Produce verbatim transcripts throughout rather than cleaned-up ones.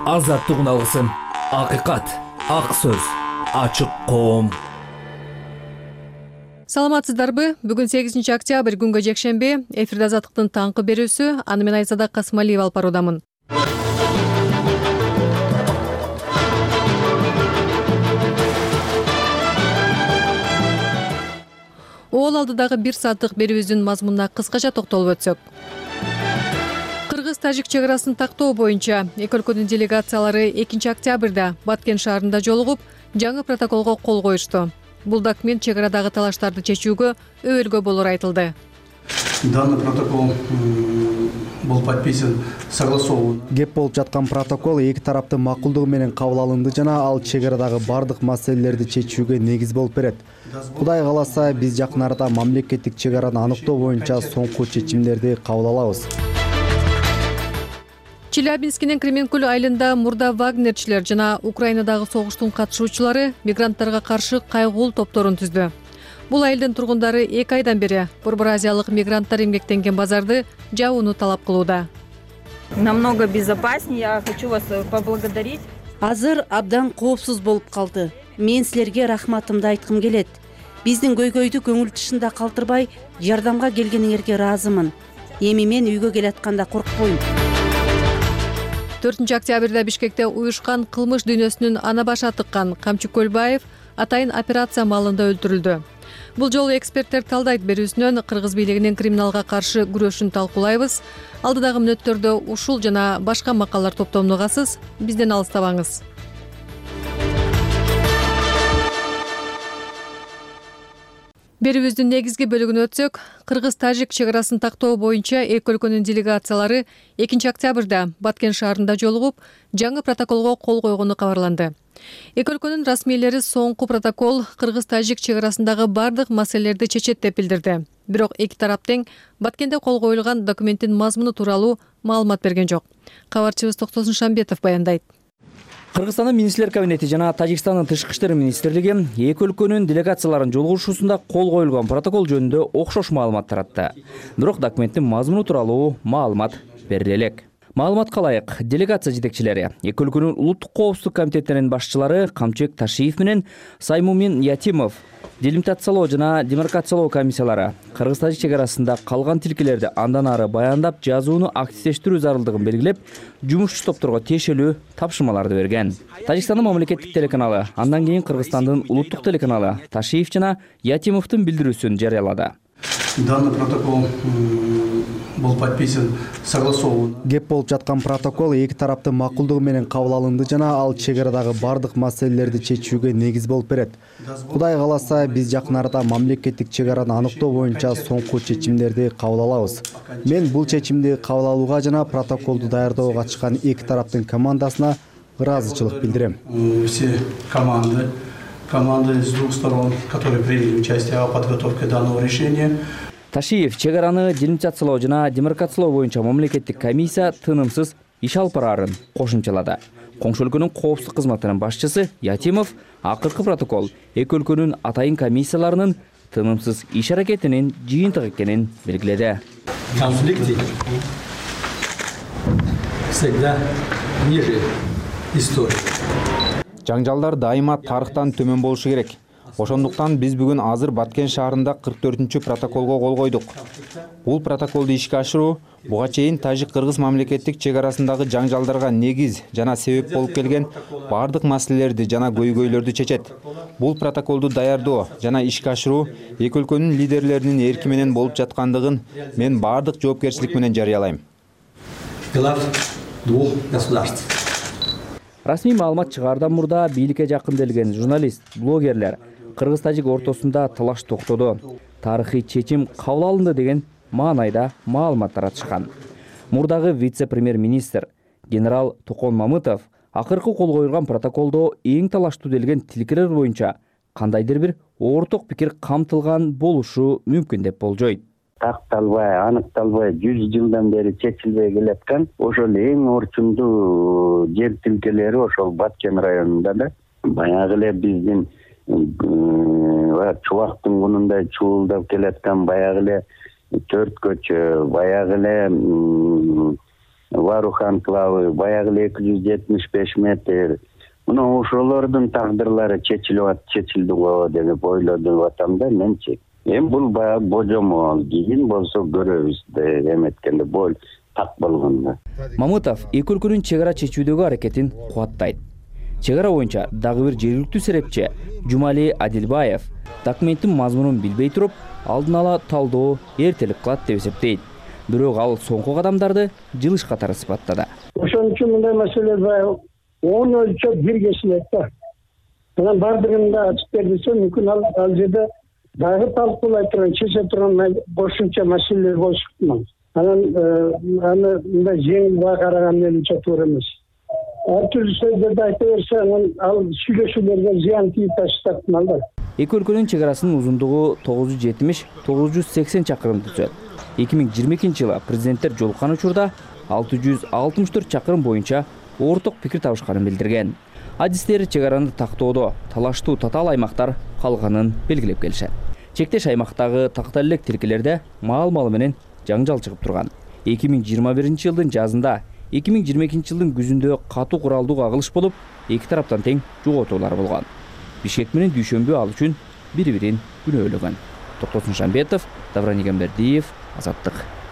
Азаттыгын алгысың. Акыйкат, ак сөз, ачык коом. Саламатсыздарбы? Бүгүн сегизинчи октябрь күнгө жекшемби. Эфирде Азаттыктын таңкы берүүсү. Аны мен Айзада Касымалиева алып баруудамын. Ол алдыдагы бир сааттык берүүбүздүн мазмунуна кыскача токтолуп өтсөк. Кыргыз-Тажик чек арасын тактоо боюнча эки өлкөнүн делегациялары экинчи октябрда Баткен шаарында жолугуп, жаңы протоколго кол коюшту. Бул документ чек арадагы талаштарды чечүүгө өбөлгө болору айтылды. Данный протокол был подписан согласован. Кеп болуп жаткан протокол эки тараптын макулдугу менен кабыл алынды жана ал чек арадагы бардык маселелерди чечүүгө негиз болуп берет. Кудай кааласа, биз жакын арада мамлекеттик чек араны аныктоо боюнча соңку чечимдерди кабыл алабыз. Челябинскинин Кременкуль айылында мурда вагнерчилер жана Украинадагы согуштун катышуучулары мигранттарга каршы кайгуул топторун түздү. Бул айылдын тургундары эки айдан бери Борбор Азиялык мигранттар эмгектенген базарды жабууну талап кылууда. Намного безопаснее. Я хочу вас поблагодарить. Азыр абдан коопсуз болуп калды. Мен силерге рахматымды айткым келет. Биздин көйгөйдү көңүл тышында калтырбай, жардамга келгениңерге ыраазымын. Эми мен үйгө келатканда коркпойм. төртүнчү октябрда Бишкекте уюшкан кылмыш дүйнөсүнүн ана башы атыккан Камчы Көлбаев атайын операция маалында өлтүрүлдү. Бул жолу эксперттер талдайт берүүсүнөн кыргыз бийлигинин криминалга каршы күрөшүн талкуулайбыз. Алдыдагы мүнөттөрдө ушул жана башка макалалар топтомун угасыз. Бизден алыстабаңыз. Берүүбүздүн негизги бөлүгүнө өтсөк, Кыргыз-Тажик чек арасын тактоо боюнча эки өлкөнүн делегациялары экинчи октябрда Баткен шаарында жолугуп, жаңы протоколго кол койгону кабарланды. Эки өлкөнүн расмийлери соңку протокол Кыргыз-Тажик чек арасындагы бардык маселелерди чечет деп билдирди. Бирок эки тарап тең Баткенде кол коюлган документтин мазмуну тууралуу маалымат берген жок. Кабарчыбыз Токтосун Шамбетов баяндайт. Кыргызстандын министрлер кабинети жана Тажикстандын тышкы иштер министрлиги эки өлкөнүн делегацияларынын жолугушуусунда кол коюлган протокол жөнүндө окшош маалымат таратты. Бирок документтин мазмуну тууралуу маалымат бериле элек. Маалыматка ылайык, делегация жетекчилери эки өлкөнүн улуттук коопсуздук комитеттеринин башчылары Камчыбек Ташиев менен Саймумин Ятимов, делимитациялоо жана демаркациялоо комиссиялары Кыргыз-Тажик чек арасында калган тилкелерди андан ары баяндап жазууну активдештирүү зарылдыгын белгилеп, жумушчу топторго тиешелүү тапшырмаларды берген. Тажикстандын мамлекеттик телеканалы, андан кийин Кыргызстандын улуттук телеканалы Ташиев жана Ятимовдун билдирүүсүн жарыялады. Данный протокол был подписан согласован. Кеп болуп жаткан протокол эки тараптын макулдугу менен кабыл алынды жана ал чек арадагы бардык маселелерди чечүүгө негиз болуп берет. Кудай кааласа, биз жакын арада мамлекеттик чек араны аныктоо боюнча соңку чечимдерди кабыл алабыз. Мен бул чечимди кабыл алууга жана протоколду даярдоого катышкан эки тараптын командасына ыраазычылык билдирем. Все команды команды с двух сторон, которые приняли участие в подготовке данного решения. Ташиев чек араны делимитациялоо жана демаркациялоо боюнча мамлекеттик комиссия тынымсыз иш алып бараарын кошумчалады. Коңшу өлкөнүн коопсуздук кызматынын башчысы Ятимов акыркы протокол эки өлкөнүн атайын комиссияларынын тынымсыз иш аракетинин жыйынтыгы экенин белгиледи. Конфликты всегда ниже истории. Жаңжалдар дайыма тарыхтан төмөн болушу керек. Ошондуктан биз бүгүн азыр Баткен шаарында кырк төртүнчү протоколго кол койдук. Бул протоколду ишке ашыруу буга чейин Тажик-Кыргыз мамлекеттик чек арасындагы жаңжалдарга негиз жана себеп болуп келген бардык маселелерди жана көйгөйлөрдү чечет. Бул протоколду даярдоо жана ишке ашыруу эки өлкөнүн лидерлеринин эрки менен болуп жаткандыгын мен бардык жоопкерчилик менен жарыялайм. Глав двух государств. Расмий маалымат чыгаардан мурда бийликке жакынделген журналист, блогерлер Кыргыз-Тажик ортосунда талаш токтоду. Тарыхый чечим кабыл алынды деген маанайда маалымат таратышкан. Мурдагы вице-премьер-министр генерал Токон Мамытов акыркы кол коюлган протоколдо эң талаштуу делген тилкелер боюнча кандайдыр бир орток пикир камтылган болушу мүмкүн деп болжойт. Такталбай, аныкталбай жүз жылдан бери чечилбей келаткан ошол эң орчундуу жер тилкелери ошол Баткен районунда да баягы эле биздин чубактын кунундай чуулдап келаткан баягы эле төрт көчө, баягы эле Варух анклавы баягы эле эки жүз жетимиш беш метр. Мына ошолордун тагдырлары чечилип чечилди го деп ойлоп атам да менчи. Эми бул баягы божомол, кийин болсо көрөбүз деп эметкенде бул так болгондо. Мамытов эки өлкөнүн чек ара чечүүдөгү аракетин кубаттайт. Чек ара боюнча дагы бир жергиликтүү серепчи Жумали Адилбаев документтин мазмунун билбей туруп, алдын ала талдоо эртелик кылат деп эсептейт. Бирок ал соңку кадамдарды жылыш катары сыпаттады. Ошон үчүн мындай маселе он өлчөп бир кесилет да. Анан бардыгында ачык берилсе, мүмкүн ал ал жерде дагы талкуулай турган, чече турган кошумча маселелер болушу ыктымал. Анан аны мындай жеңил баа караган менимче туура эмес. Ар түрдүү сөздөрдү айта берсе, анан ал сүйлөшүүлөргө зыян тийип таштап ыктымал да. Эки өлкөнүн чек арасынын узундугу тогуз жүз жетимиш — тогуз жүз сексен чакырым түзөт. эки миң жыйырма экинчи жылы президенттер жолуккан учурда алты жүз алтымыш төрт чакырым боюнча орток пикир табышканын билдирген. Адистер чек араны тактоодо талаштуу татаал аймактар калганын белгилеп келишет. Чектеш аймактагы такта элек тилкелерде маал-маалы менен жаңжал чыгып турган. эки миң жыйырма биринчи жылдын жазында, эки миң жыйырма экинчи жылдын күзүндө катуу куралдуу кагылыш болуп, эки тараптан тең жоготуулар болгон. Бишкек менен Дүйшөмбү ал үчүн бири-бирин күнөөлөгөн. Токтосун Шамбетов, Давран Игембердиев, Азаттык.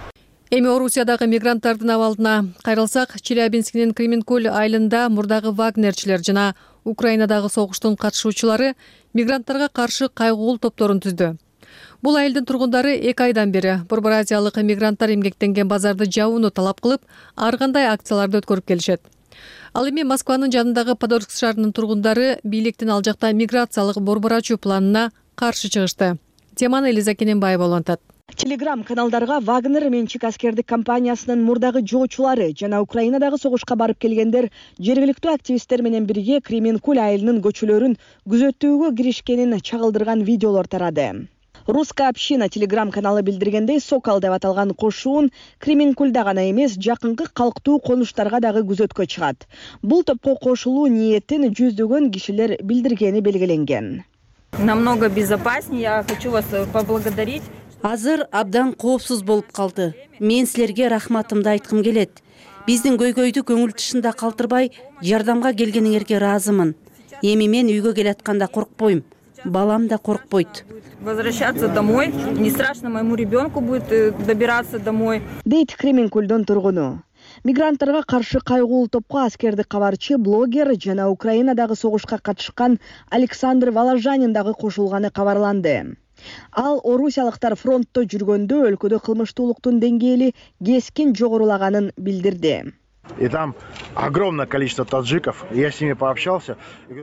Эми Орусиядагы мигранттардын абалына кайрылсак, Челябинскинин Кременкуль айылында мурдагы вагнерчилер жана Украинадагы согуштун катышуучулары мигранттарга каршы кайгуул топторун түздү. Бул айылдын тургундары эки айдан бери Борбор Азиялык мигранттар эмгектенген базарды жабууну талап кылып, ар кандай акцияларды өткөрүп келишет. Ал эми Москванын жанындагы Подольск шаарынын тургундары бийликтин ал жакта миграциялык борбор ачуу планына каршы чыгышты. Теманы Элиза Кененбаева улантат. Телеграм каналдарга Вагнер менчик аскердик компаниясынын мурдагы жоочулары жана Украинадагы согушка барып келгендер жергиликтүү активисттер менен бирге Кременкуль айылынын көчөлөрүн күзөтүүгө киришкенин чагылдырган видеолор тарады. Русская община телеграм каналы билдиргендей, Сокол деп аталган кошуун Кременкульда гана эмес, жакынкы калктуу конуштарга дагы күзөткө чыгат. Бул топко кошулуу ниетин жүздөгөн кишилер билдиргени белгиленген. Намного безопаснее. Я хочу вас поблагодарить. Азыр абдан коопсуз болуп калды. Мен силерге рахматымды айткым келет. Биздин көйгөйдү көңүл тышында калтырбай, жардамга келгениңерге ыраазымын. Эми мен үйгө келатканда коркпойм. Балам да коркпойт. Возвращаться домой. Не страшно моему ребенку будет добираться домой. Дейт Кременкульдун тургуну. Мигранттарга каршы кайгуул топко аскердик кабарчы, блогер жана Украинадагы согушка катышкан Александр Воложанин дагы кошулганы кабарланды. Ал орусиялыктар фронтто жүргөндө өлкөдө кылмыштуулуктун деңгээли кескин жогорулаганын билдирди. И там огромное количество таджиков. Я с ними пообщался.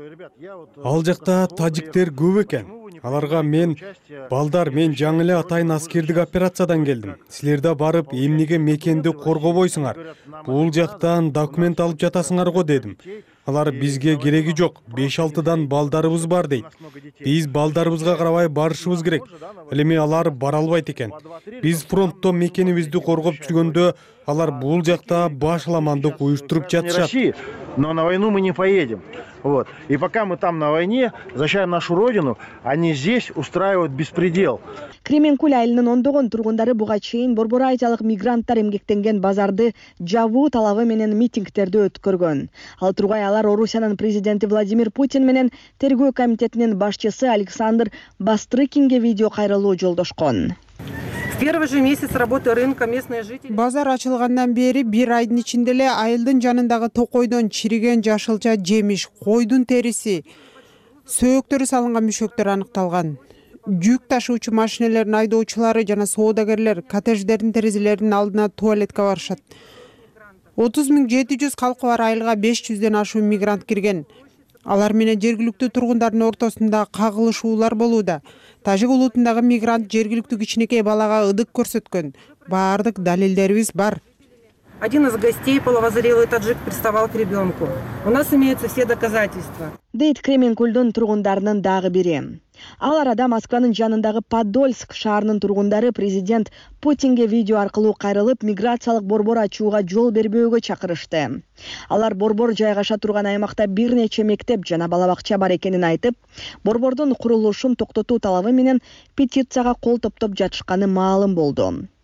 Ал жакта таджиктер көп экен. Аларга мен балдар, мен жаңы эле атайын аскердик операциядан келдим. Силерде барып эмнеге мекенди коргобойсуңар? Бул жактан документ алып жатасыңар го дедим. Алар бизге кереги жок. беш алтыдан балдарыбыз бар дейт. Биз балдарыбызга карабай барышыбыз керек. Эми алар бара албайт экен. Биз фронтто мекенибизди коргоп жүргөндө алар бул жакта башаламандык уюштуруп жатышат. Но на войну мы не поедем. Вот. И пока мы там на войне, защищаем нашу родину, они здесь устраивают беспредел. Кременкуль айылынын ондогон тургундары буга чейин Борбор Азиялык мигранттар эмгектенген базарды жабуу талабы менен митингтерди өткөргөн. Ал тургай алар Орусиянын президенти Владимир Путин менен тергөө комитетинин башчысы Александр Бастрыкинге видео кайрылуу жолдошкон. Первый же месяц работы рынка местные жители. Базар ачылгандан бери бир айдын ичинде эле айылдын жанындагы токойдон чириген жашылча жемиш, койдун териси, сөөктөрү салынган мүшөктөр аныкталган. Жүк ташуучу машинелердин айдоочулары жана соодагерлер коттедждердин терезелеринин алдына туалетке барышат. отуз миң жети жүз калкы бар айылга беш жүздөн ашуун мигрант кирген. Алар менен жергиликтүү тургундардын ортосунда кагылышуулар болууда. Тажик улутундагы мигрант жергиликтүү кичинекей балага ыдык көрсөткөн. Баардык далилдерибиз бар. Один из гостей, половозрелый таджик, приставал к ребенку. У нас имеются все доказательства. Дейт Кременкульдун тургундарынын дагы бири. Ал арада Москванын жанындагы Подольск шаарынын тургундары президент Путинге видео аркылуу кайрылып, миграциялык борбор ачууга жол бербөөгө чакырышты. Алар борбор жайгаша турган аймакта бир нече мектеп жана бала бакча бар экенин айтып, борбордун курулушун токтотуу талабы менен петицияга кол топтоп жатышканы маалым болду.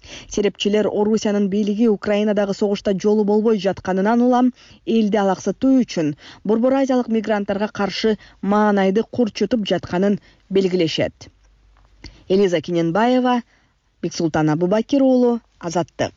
Серепчилер Орусиянын бийлиги Украинадагы согушта жолу болбой жатканынан улам элди алаксытуу үчүн Борбор Азиялык мигранттарга каршы маанайды курчутуп жатканын белгилешет. Элиза Киненбаева, Бексултан Абубакир уулу, Азаттык.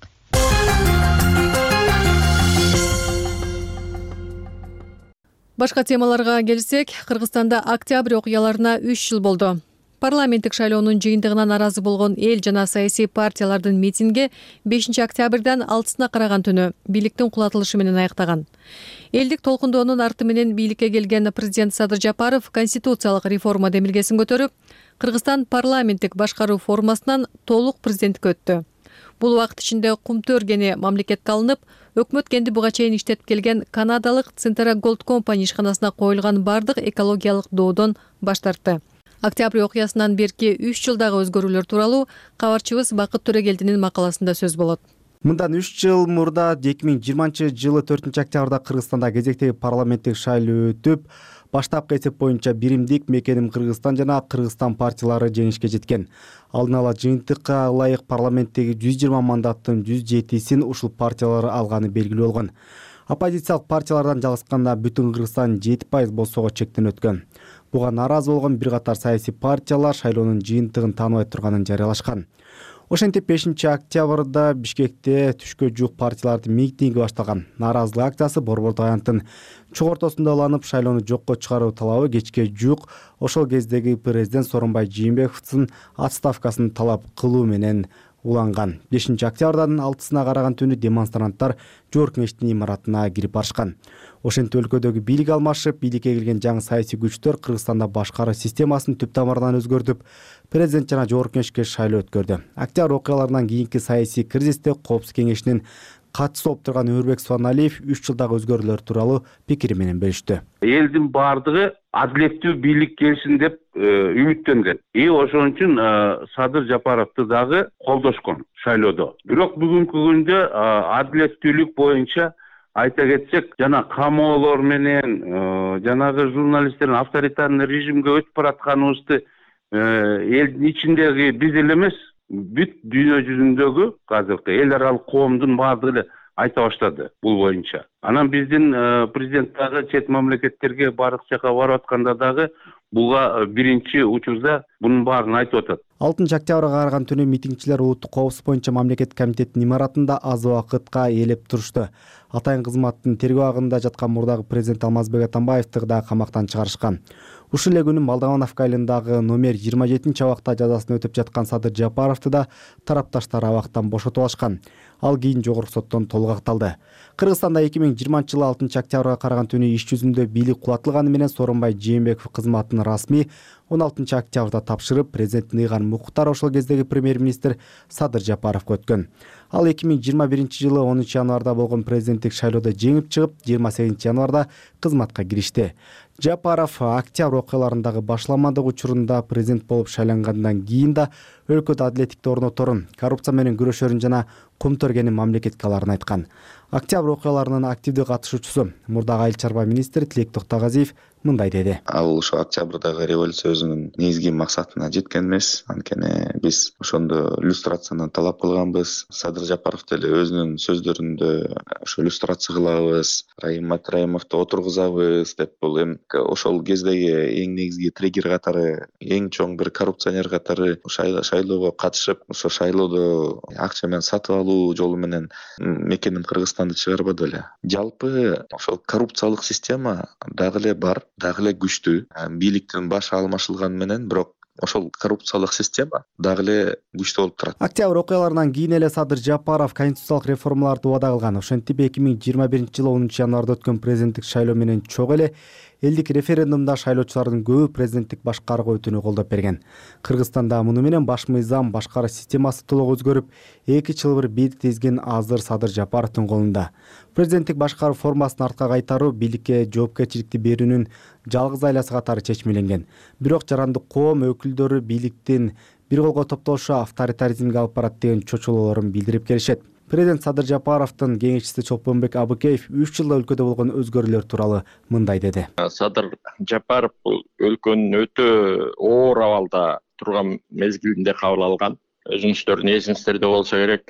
Башка темаларга келсек, Кыргызстанда октябрь окуяларына үч жыл болду. Парламенттик шайлоонун жыйынтыгына наразы болгон эл жана саясий партиялардын митинги бешинчи октябрдан алтысына караган түнү бийликтин кулатылышы менен аяктаган. Элдик толкундоонун арты менен бийликке келген президент Садыр Жапаров конституциялык реформа демилгесин көтөрүп, Кыргызстан парламенттик башкаруу формасынан толук президенттикке өттү. Бул убакыт ичинде кумту өргени мамлекетке алынып, өкмөт кенди буга чейин иштетип келген канадалык Centera Gold Company ишканасына коюлган бардык экологиялык доодон баш тартты. Октябрь окуясынан берки үч жылдагы өзгөрүүлөр тууралуу кабарчыбыз Бакыт Төрегелдинин макаласында сөз болот. Мындан үч жыл мурда эки миң жыйырманчы жылы төртүнчү октябрда Кыргызстанда кезектеги парламенттик шайлоо өтүп, баштапкы эсеп боюнча Биримдик, Мекеним Кыргызстан жана Кыргызстан партиялары жеңишке жеткен. Алдын ала жыйынтыкка ылайык парламенттеги жүз жыйырма мандаттын жүз жетисин ушул партиялар алганы белгилүү болгон. Оппозициялык партиялардан жалгышканда бүтүн Кыргызстан жети пайыз болсого чектен өткөн. Буга нааразы болгон бир катар саясий партиялар шайлоонун жыйынтыгын тааныбай турганын жарыялашкан. Ошентип бешинчи октябрда Бишкекте түшкө жуук партиялардын митинги башталган. Нааразылык акциясы Борбордук аянттын чоң ортосунда уланып, шайлоону жокко чыгаруу талабы кечке жуук ошол кездеги президент Сооронбай Жээнбековдун отставкасын талап кылуу менен уланган. бешинчи октябрдын алтысына караган түнү демонстранттар Жогорку Кеңештин имаратына кирип барышкан. Ошентип өлкөдөгү бийлик алмашып, бийликке келген жаңы саясий күчтөр Кыргызстанда башкаруу системасын түп тамырынан өзгөртүп, президент жана Жогорку Кеңешке шайлоо өткөрдү. Октябрь окуяларынан кийинки саясий кризисте Коопсуздук Кеңешинин катчысы болуп турган Өмүрбек Субаналиев үч жылдагы өзгөрүүлөр тууралуу пикири менен бөлүштү. Элдин бардыгы адилеттүү бийлик келсин деп үмүттөнгөн. И ошон үчүн Садыр Жапаровду дагы колдошкон шайлоодо. Бирок бүгүнкү күндө адилеттүүлүк боюнча айта кетсек, жана камоолор менен жанагы журналисттердин авторитарный режимге өтүп баратканыбызды элдин ичиндеги биз эле эмес, бүт дүйнө жүзүндөгү азыркы эл аралык коомдун баардыгы айта баштады бул боюнча. Анан биздин президент дагы чет мамлекеттерге бардык жака барып атканда дагы буга биринчи учурда бунун баарын айтып атат. алтынчы октябрга караган түнү митингчилер улуттук коопсуздук боюнча мамлекет комитетинин имаратында аз убакытка ээлеп турушту. Атайын кызматтын тергөө агында жаткан мурдагы президент Алмазбек Атамбаевди да камактан чыгарышкан. Ушул эле күнү Молдовановка айылындагы номер жыйырма жетинчи абакта жазасын өтүп жаткан Садыр Жапаровду да тарапташтар абактан бошотуп алышкан. Ал кийин жогорку соттон толук акталды. Кыргызстанда эки миң жыйырманчы жылы алтынчы октябрга караган түнү иш жүзүндө бийлик кулатылганы менен Сооронбай Жээнбеков кызматын расмий он алтынчы октябрда тапшырып, президенттин ыйган Муктар ошол кездеги премьер-министр Садыр Жапаровго өткөн. Ал эки миң жыйырма биринчи жылы онунчу январда болгон президенттик шайлоодо жеңип чыгып, жыйырма сегизинчи январда кызматка киришти. Жапаров октябрь окуяларындагы башламандык учурунда президент болуп шайлангандан кийин да өлкөдө адилеттикти орноторун, коррупция менен күрөшөрүн жана кумтөргенин мамлекетке аларын айткан. Октябрь окуяларынын активдүү катышуучусу мурдагы айыл чарба министри Тилек Токтогазиев мындай деди. Ал ошо октябрдагы революция өзүнүн негизги максатына жеткен эмес. Анткени биз ошондо люстрацияны талап кылганбыз. Садыр Жапаров деле өзүнүн сөздөрүндө ошо люстрация кылабыз, Райым Матраимовду отургузабыз деп, бул эми ошол кездеги эң негизги триггер катары, эң чоң бир коррупционер катары шайлоого катышып, ошо шайлоодо акча менен сатып алуу жолу менен Мекеним Кыргызстанды чыгарбады эле. Жалпы ошол коррупциялык система дагы эле бар, дагы эле күчтүү. Бийликтин башы алмашылганы менен, бирок ошол коррупциялык система дагы эле күчтүү болуп турат. Октябрь окуяларынан кийин эле Садыр Жапаров конституциялык реформаларды убада кылган. Ошентип эки миң жыйырма биринчи жылы онунчу январда өткөн президенттик шайлоо менен чогуу эле элдик референдумда шайлоочулардын көбү президенттик башкарууга өтүүнү колдоп берген. Кыргызстанда муну менен баш мыйзам, башкаруу системасы толук өзгөрүп, эки чылбыр бийлик тизген азыр Садыр Жапаровдун колунда. Президенттик башкаруу формасын артка кайтаруу, бийликке жоопкерчиликти берүүнүн жалгыз айласы катары чечмеленген. Бирок жарандык коом өкүлдөрү бийликтин бир колго топтолушу авторитаризмге алып барат деген чочулоолорун билдирип келишет. Президент Садыр Жапаровдун кеңешчиси Чолпонбек Абыкеев үч жылда өлкөдө болгон өзгөрүүлөр тууралуу мындай деди. Садыр Жапаров бул өлкөнүн өтө оор абалда турган мезгилинде кабыл алган. өзүңүздөрдүн эсиңиздерде болсо керек,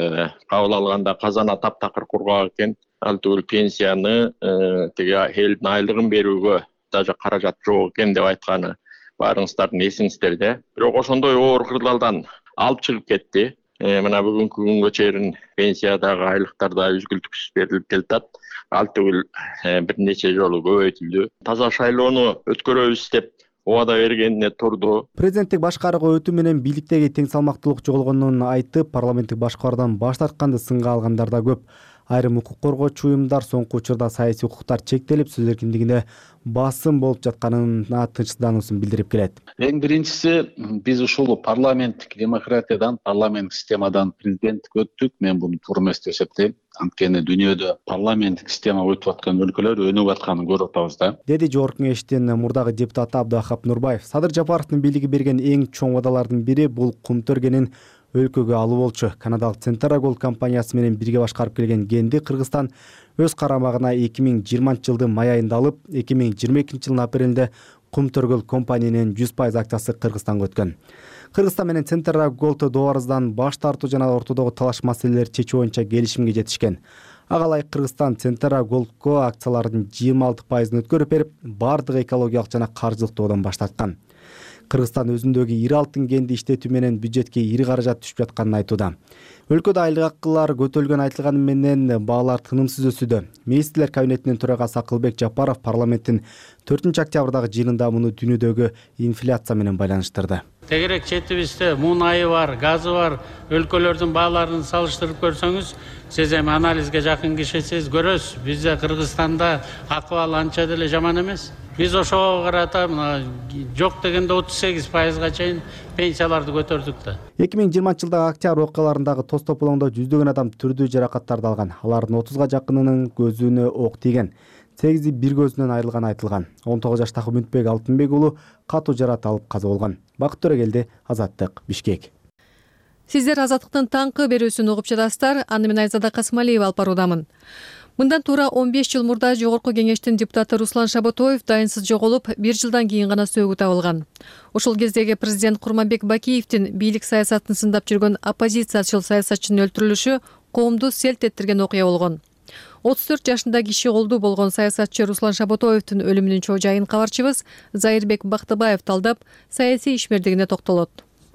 кабыл алганда казана таптакыр кургак экен. Ал түгүл пенсияны тиги элдин айлыгын берүүгө даже каражат жок экен деп айтканы баарыңыздардын эсиңиздерде. Бирок ошондой оор кырдаалдан алып чыгып кетти. Мына бүгүнкү күнгө чейин пенсиядагы айлыктар да үзгүлтүксүз берилип келатат. Ал түгүл бир нече жолу көбөйтүлдү. Таза шайлоону өткөрөбүз деп убада бергенине турду. Президенттик башкарууга өтүү менен бийликтеги тең салмактуулук жоголгонун айтып, парламенттик башкаруудан баш тартканды сынга алгандар да көп. Айрым укук коргоочу уюмдар соңку учурда саясий укуктар чектелип, сөз эркиндигине басым болуп жатканына тынчсыздануусун билдирип келет. Эң биринчиси, биз ушул парламенттик демократиядан, парламенттик системадан президенттик өттүк. Мен буну туура эмес деп эсептейм. Анткени дүйнөдө парламенттик система өтүп аткан өлкөлөр өнүгүп атканын көрүп атабыз да. Деди Жогорку Кеңештин мурдагы депутаты Абдыахап Нурбаев. Садыр Жапаровдун бийлиги берген эң чоң убадалардын бири бул кумтөргенин өлкөгө алуу болчу. Канадалык Центрагол компаниясы менен бирге башкарып келген Генди Кыргызстан өз карамагына эки миң жыйырманчы жылдын май айында алып, эки миң жыйырма экинчи жылдын апрелинде Кумтөргөл компаниянын жүз пайыз акциясы Кыргызстанга өткөн. Кыргызстан менен Центрагол доорубуздан баш тартуу жана ортодогу талаш маселелерди чечүү боюнча келишимге жетишкен. Ага ылайык Кыргызстан Центрагolко акциялардын жыйырма алты пайызын өткөрүп берип, бардык экологиялык жана каржылык тоодон баш тарткан. Кыргызстан өзүндөгү ири алтын кенди иштетүү менен бюджетке ири каражат түшүп жатканын айтууда. Өлкөдө айлык акылар көтөрүлгөн айтылганы менен баалар тынымсыз өсүүдө. Министрлер кабинетинин төрагасы Акылбек Жапаров парламенттин төртүнчү октябрдагы жыйынында муну дүйнөдөгү инфляция менен байланыштырды. Тегерек четибизде мунайы бар, газы бар өлкөлөрдүн бааларын салыштырып көрсөңүз, сиз эми анализге жакын кишисиз көрөсүз. Бизде Кыргызстанда акыбал анча деле жаман эмес. Биз ошого карата мына жок дегенде отуз сегиз пайызга чейин пенсияларды көтөрдүк да. эки миң жыйырманчы жылдагы октябрь окуяларындагы тос тополоңдо жүздөгөн адам түрдүү жаракаттарды алган. Алардын отузга жакынынын көзүнө ок тийген. сегизи бир көзүнөн айрылганы айтылган. он тогуз жаштагы Үмүтбек Алтынбек уулу катуу жарат алып каза болгон. Бакыт Төрөгелди, Азаттык, Бишкек. Сиздер Азаттыктын таңкы берүүсүн угуп жатасыздар. Аны мен Айзада Касымалиева алып баруудамын. Мындан туура он беш жыл мурда Жогорку Кеңештин депутаты Руслан Шаботоев дайынсыз жоголуп, бир жылдан кийин гана сөөгү табылган. Ошол кездеги президент Курманбек Бакиевдин бийлик саясатын сындап жүргөн оппозициячыл саясатчынын өлтүрүлүшү коомду селт эттирген окуя болгон. отуз төрт жашында киши колдуу болгон саясатчы Руслан Шаботоевдин өлүмүнүн чоо жайын кабарчыбыз Зайырбек Бактыбаев талдап, саясий ишмердигине токтолот.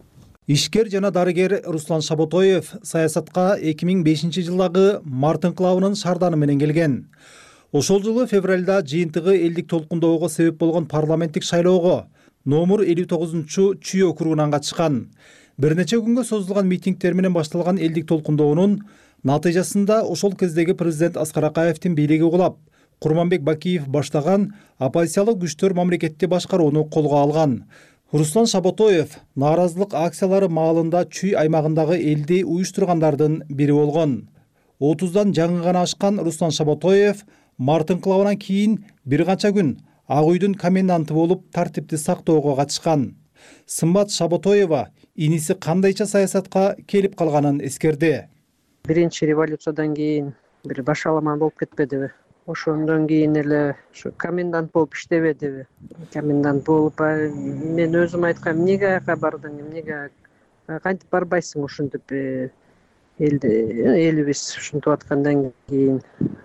Ишкер жана дарыгер Руслан Шаботоев саясатка эки миң бешинчи жылдагы март инкылабынын шарданы менен келген. Ошол жылы февралда жыйынтыгы элдик толкундоого себеп болгон парламенттик шайлоого номер элүү тогузунчу Чүй округунан катышкан. Бир нече күнгө созулган митингтер менен башталган элдик толкундоонун натыйжасында ошол кездеги президент Аскар Акаевдин бийлиги кулап, Курманбек Бакиев баштаган оппозициялык күчтөр мамлекетти башкарууну колго алган. Руслан Шаботоев нааразылык акциялары маалында Чүй аймагындагы элди уюштургандардын бири болгон. отуздан жаңы гана ашкан Руслан Шаботоев март инкылабынан кийин бир канча күн Ак үйдүн коменданты болуп тартипти сактоого катышкан. Сымбат Шаботоева иниси кандайча саясатка келип калганын эскерди. Биринчи революциядан кийин бир башаламан болуп кетпедиби? Ошондон кийин эле ушу комендант болуп иштебедиби? Комендант болуп, мен өзүм айткам, эмнеге аяка бардың, эмнеге кантип барбайсың ушинтип элди элибиз ушинтип аткандан кийин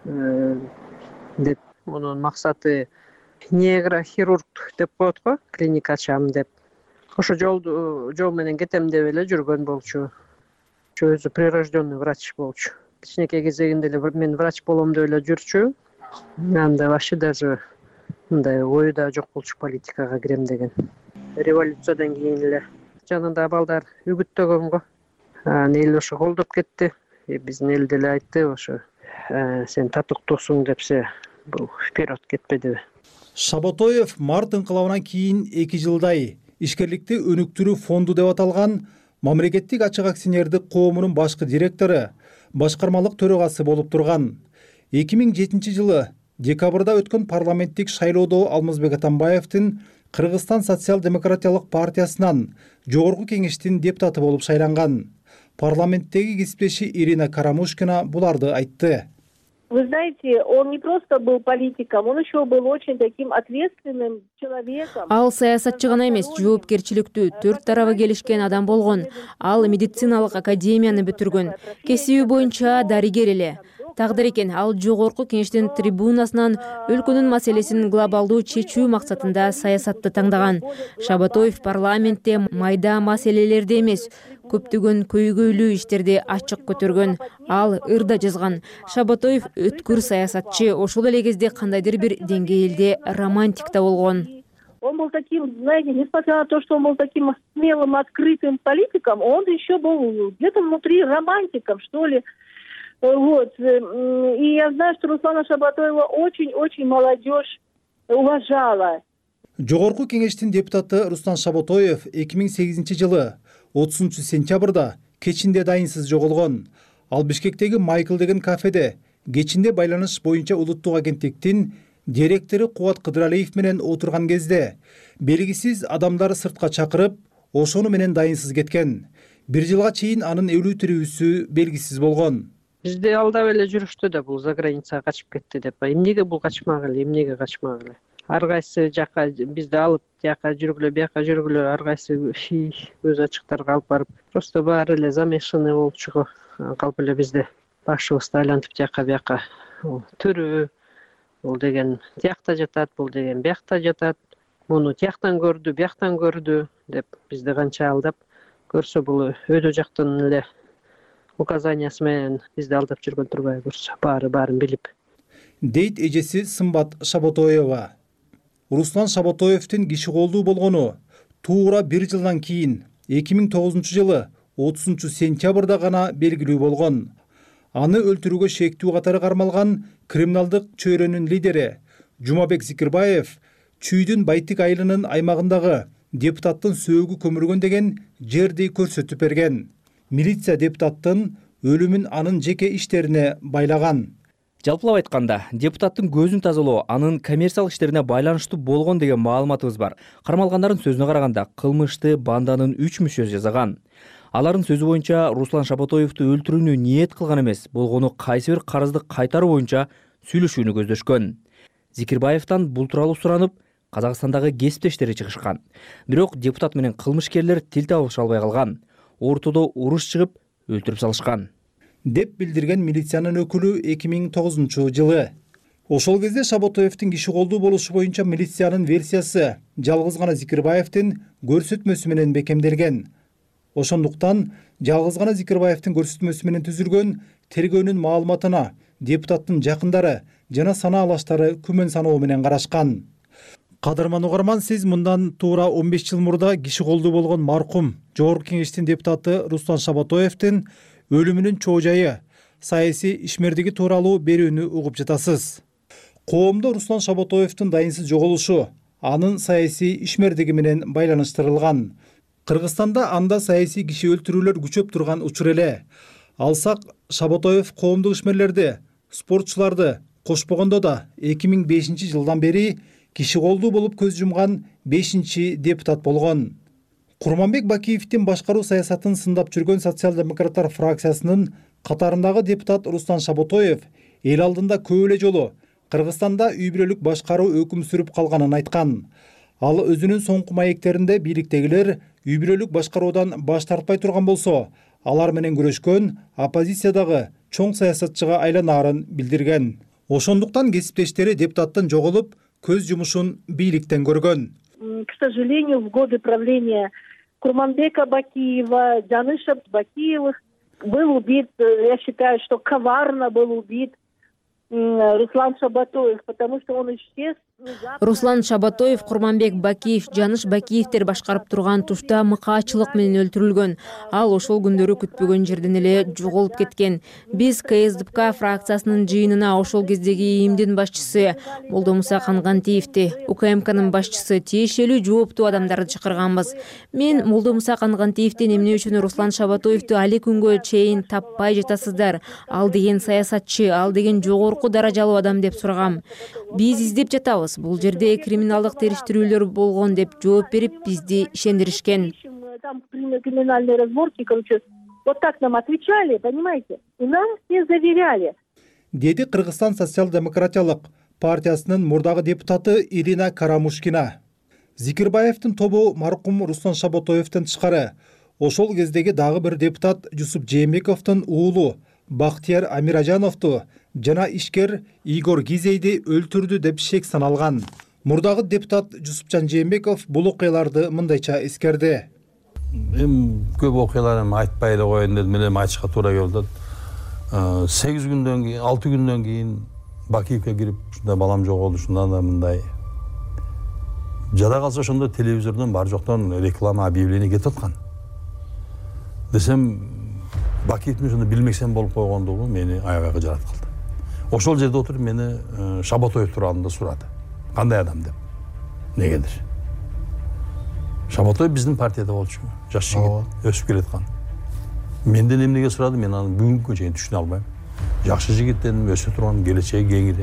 деп, мунун максаты нейрохирург деп коет го, клиника ачам деп. Ошо жолду жол менен кетем деп эле жүргөн болчу. Өзү прирожденный врач болчу. Кичинекей кезегинде эле мен врач болом деп эле жүрчү. Анда вообще даже мындай ою да жок болчу политикага кирем деген. Революциядан кийин эле жанында балдар үгүттөгөн го. Эл ошо колдоп кетти. Биздин эл деле айтты ошо сен татыктуусуң депсе, бул вперед кетпедиби. Шаботоев март инкылабынан кийин эки жылдай ишкерликти өнүктүрүү фонду деп аталган мамлекеттик ачык акционердик коомунун башкы директору, башкармалык төрагасы болуп турган. эки миң жетинчи жылы декабрда өткөн парламенттик шайлоодо Алмазбек Атамбаевдин Кыргызстан социал-демократиялык партиясынан Жогорку Кеңештин депутаты болуп шайланган. Парламенттеги кесиптеши Ирина Карамушкина буларды айтты. Вы знаете, он не просто был политиком, он еще был очень таким ответственным человеком. Ал саясатчы гана эмес, жоопкерчиликтүү, төрт тарабы келишкен адам болгон. Ал медициналык академияны бүтүргөн. Кесиби боюнча дарыгер эле. Тагдыр экен, ал жогорку кеңештин трибунасынан өлкөнүн маселесин глобалдуу чечүү максатында саясатты таңдаган. Шабатоев парламентте майда маселелерди эмес, көптөгөн көйгөйлүү иштерди ачык көтөргөн. Ал ырда жазган. Шабатоев өткүр саясатчы, ошол эле кезде кандайдыр бир деңгээлде романтик да болгон. Он был таким, знаете, несмотря на то, что он был таким смелым, открытым политиком, он еще был где-то внутри романтиком, что ли. Вот. И я знаю, что Руслана Шабатоева очень-очень молодежь уважала. Жогорку кеңештин депутаты Руслан Шабатоев эки миң сегизинчи жылы отузунчу сентябрда кечинде дайынсыз жоголгон. Ал Бишкектеги Майкл деген кафеде кечинде байланыш боюнча улуттук агенттиктин директору Кубат Кыдыралиев менен отурган кезде белгисиз адамдар сыртка чакырып, ошону менен дайынсыз кеткен. Бир жылга чейин анын өлүү тирүүсү белгисиз болгон. Бизди алдап эле жүрүштү да, бул за границага качып кетти деп. Эмнеге бул качмак эле, эмнеге качмак эле? Ар кайсы жака бизди алып, жака жүргүлө, бияка жүргүлө, ар кайсы көз ачыктарга алып барып, просто баары эле замешанный болчу калп эле бизди башыбызды айлантып жака бияка. Төрү, бул деген тиякта жатат, бул деген биякта жатат. Муну тияктан көрдү, бияктан көрдү деп бизди канча алдап, көрсө бул өйдө жактан эле указаниясы менен бизди алдап жүргөн турбай көрсө, баары баарын билип. Дейт эжеси Сымбат Шабатоева. Руслан Шабатоевдин киши колдуу болгону туура бир жылдан кийин эки миң тогузунчу жылы отузунчу сентябрда гана белгилүү болгон. Аны өлтүрүүгө шектүү катары кармалган криминалдык чөйрөнүн лидери Жумабек Зикирбаев Чүйдүн Байтик айылынын аймагындагы депутаттын сөөгү көмүлгөн деген жерди көрсөтүп берген. Милиция депутаттын өлүмүн анын жеке иштерине байлаган. Жалпылап айтканда, депутаттын көзүн тазалоо анын коммерциялык иштерине байланыштуу болгон деген маалыматыбыз бар. Кармалгандардын сөзүнө караганда, кылмышты банданын үч мүчөсү жасаган. Алардын сөзү боюнча Руслан Шабатоевду өлтүрүүнү ниет кылган эмес, болгону кайсы бир карызды кайтаруу боюнча сүйлөшүүнү көздөшкөн. Зикирбаевден бул тууралуу суранып, Казакстандагы кесиптештери чыгышкан. Бирок депутат менен кылмышкерлер тил табыша албай калган. Ортодо уруш чыгып, өлтүрүп салышкан деп билдирген милициянын өкүлү эки миң тогузунчу жылы. Ошол кезде Шабатоевдин киши колдуу болушу боюнча милициянын версиясы жалгыз гана Зикирбаевдин көрсөтмөсү менен бекемделген. Ошондуктан жалгыз гана Зикирбаевдин көрсөтмөсү менен түзүлгөн тергөөнүн маалыматына депутаттын жакындары жана санаа алаштары күмөн саноо менен карашкан. Кадырман угарман, сиз мындан туура он беш жыл мурда киши колдуу болгон маркум Жогорку кеңештин депутаты Руслан Шабатоевдин өлүмүнүн чоо жайы, саясий ишмердиги тууралуу берүүнү угуп жатасыз. Коомдо Руслан Шабатоевдин дайынсыз жоголушу анын саясий ишмердиги менен байланыштырылган. Кыргызстанда анда саясий киши өлтүрүүлөр күчөп турган учур эле. Алсак, Шабатоев коомдук ишмерлерди, спортчуларды кошпогондо да эки миң бешинчи жылдан бери киши колдуу болуп көз жумган бешинчи депутат болгон. Курманбек Бакиевдин башкаруу саясатын сындап жүргөн социал-демократтар фракциясынын катарындагы депутат Руслан Шабатоев эл алдында көп эле жолу Кыргызстанда үй бүлөлүк башкаруу өкүм сүрүп калганын айткан. Ал өзүнүн соңку маектеринде бийликтегилер үй бүлөлүк башкаруудан баш тартпай турган болсо, алар менен күрөшкөн оппозициядагы чоң саясатчыга айланаарын билдирген. Ошондуктан кесиптештери депутаттан жоголуп, көз жумушун бийликтен көргөн. К сожалению, в годы правления Курманбека Бакиева, Джаныша Бакиевых был убит, я считаю, что коварно был убит Руслан Шабатоев, потому что он исчез. Руслан Шабатоев, Курманбек Бакиев, Жаныш Бакиевтер башкарып турган тушта мыкаачылык менен өлтүрүлгөн. Ал ошол күндөрү күтпөгөн жерден эле жоголуп кеткен. Биз КСДП фракциясынын жыйынына ошол кездеги ИИМдин башчысы Молдомуса Кангантиевди, УКМКнын башчысы тиешелүү жооптуу адамдарды чакырганбыз. Мен Молдомуса Кангантиевден эмне үчүн Руслан Шабатоевду али күнгө чейин таппай жатасыздар? Ал деген саясатчы, ал деген жогорку даражалуу адам деп сурагам. Биз издеп жатабыз. Бул жерде криминалдык териштирүүлөр болгон деп жооп берип, бизди ишендиришкен. Там криминальные разборки, короче, вот так нам отвечали, понимаете? И нам все заверяли. деди Кыргызстан социал-демократиялык партиясынын мурдагы депутаты Ирина Карамушкина. Зикирбаевдин тобу маркум Руслан Шаботоевден тышкары ошол кездеги дагы бир депутат Жусуп Жээнбековдун уулу Бактияр Амиражановду жана ишкер Игорь Гизейди өлтүрдү деп шек саналган. Мурдагы депутат Жусупжан Жээнбеков бул окуяларды мындайча эскерди. Эми көп окуяларын айтпай эле коеюн дедим, эле айтышка туура келди. сегиз күндөн кийин, алты күндөн кийин Бакиевке кирип, ушундай балам жоголду, ушундан да мындай. Жада калса ошондо телевизордон бар жоктон реклама объявление кетип аткан. Десем, Бакиевдин ошондо билмексен болуп койгондугу мени аябай жарат кылды. Ошол жерде отуруп мени Шаботоев тууралуу сурады. Кандай адам деп. Негедир? Шаботоев биздин партияда болчу, жаш жигит, өсүп келаткан. Менден эмнеге сурады, мен аны бүгүнкү чейин түшүнө албайм. Жакшы жигит дедим, өсө турган, келечеги кеңири.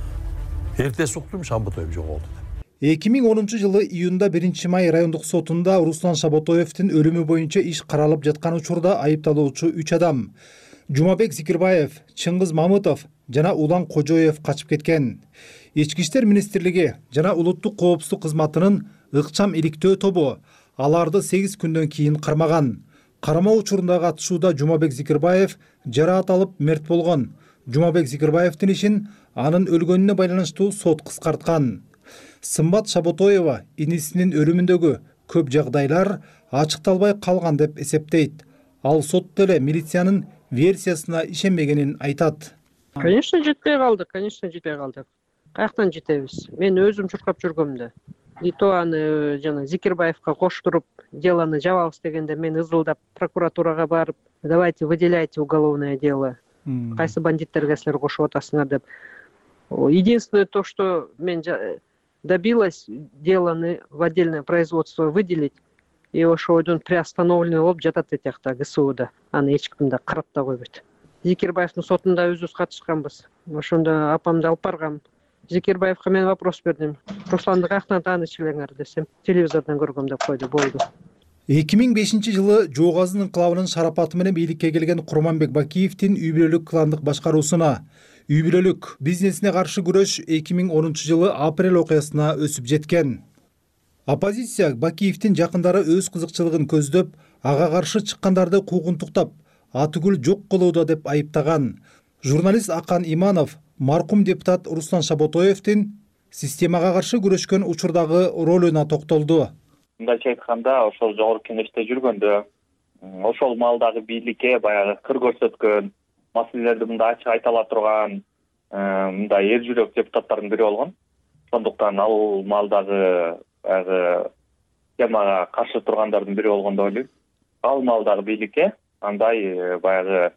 Эртеси уктум, Шаботоев жоголду деп. эки миң онунчу жылы июнда биринчи май райондук сотунда Руслан Шаботоевдин өлүмү боюнча иш каралып жаткан учурда айыпталуучу үч адам Жумабек Зикирбаев, Чыңгыз Мамытов жана Улан Кожоев качып кеткен. Ички иштер министрлиги жана улуттук коопсуздук кызматынын ыкчам иликтөө тобу аларды сегиз күндөн кийин кармаган. Кармоо учурундагы катышууда Жумабек Зикирбаев жараат алып мерт болгон. Жумабек Зикирбаевдин ишин анын өлгөнүнө байланыштуу сот кыскарткан. Сымбат Шаботоева инисинин өлүмүндөгү көп жагдайлар ачыкталбай калган деп эсептейт. Ал сотто эле милициянын версиясына ишенбегенин айтат. Конечно, жетпей калдык, конечно, жетпей калдык. Каяктан жетебиз? Мен өзүм чуркап жүргөм да. И то аны жана Зикирбаевка коштуруп, делоны жабабыз дегенде мен ызылдап прокуратурага барып, давайте выделяйте уголовное дело. Кайсы бандиттерге силер кошуп атасыңар деп. Единственное то, что мен добилась делоны в отдельное производство выделить, и ошойдун приостановленный болуп жатат этиякта ГСУда. Аны эч ким да карап да койбойт. Зикирбаевдин сотунда өзүбүз катышканбыз. Ошондо апамды алып баргам. Зикирбаевка мен вопрос бердим. Русланды каяктан тааныш элеңер десем, телевизордон көргөм деп койду, болду. эки миң бешинчи жылы Жоогазы инкылабынын шарапаты менен бийликке келген Курманбек Бакиевдин үй бүлөлүк кландык башкаруусуна, үй бүлөлүк бизнесине каршы күрөш эки миң онунчу жылы апрель окуясына өсүп жеткен. Оппозиция Бакиевдин жакындары өз кызыкчылыгын көздөп, ага каршы чыккандарды куугунтуктап, атүгүл жок кылууда деп айыптаган. Журналист Акан Иманов маркум депутат Руслан Шаботоевдин системага каршы күрөшкөн учурдагы ролуна токтолду. Мындайча айтканда, ошол жогорку кеңеште жүргөндө, ошол маалдагы бийликке баягы кыр көрсөткөн, маселелерди мындай ачык айта ала турган, мындай эр жүрөк депутаттардын бири болгон. Ошондуктан ал маалдагы баягы системага каршы тургандардын бири болгон деп ойлойм. Ал маалдагы бийликке андай баягы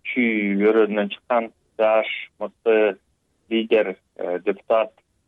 чүй өрөөнүнөн чыккан жаш, мыкты лидер, депутат,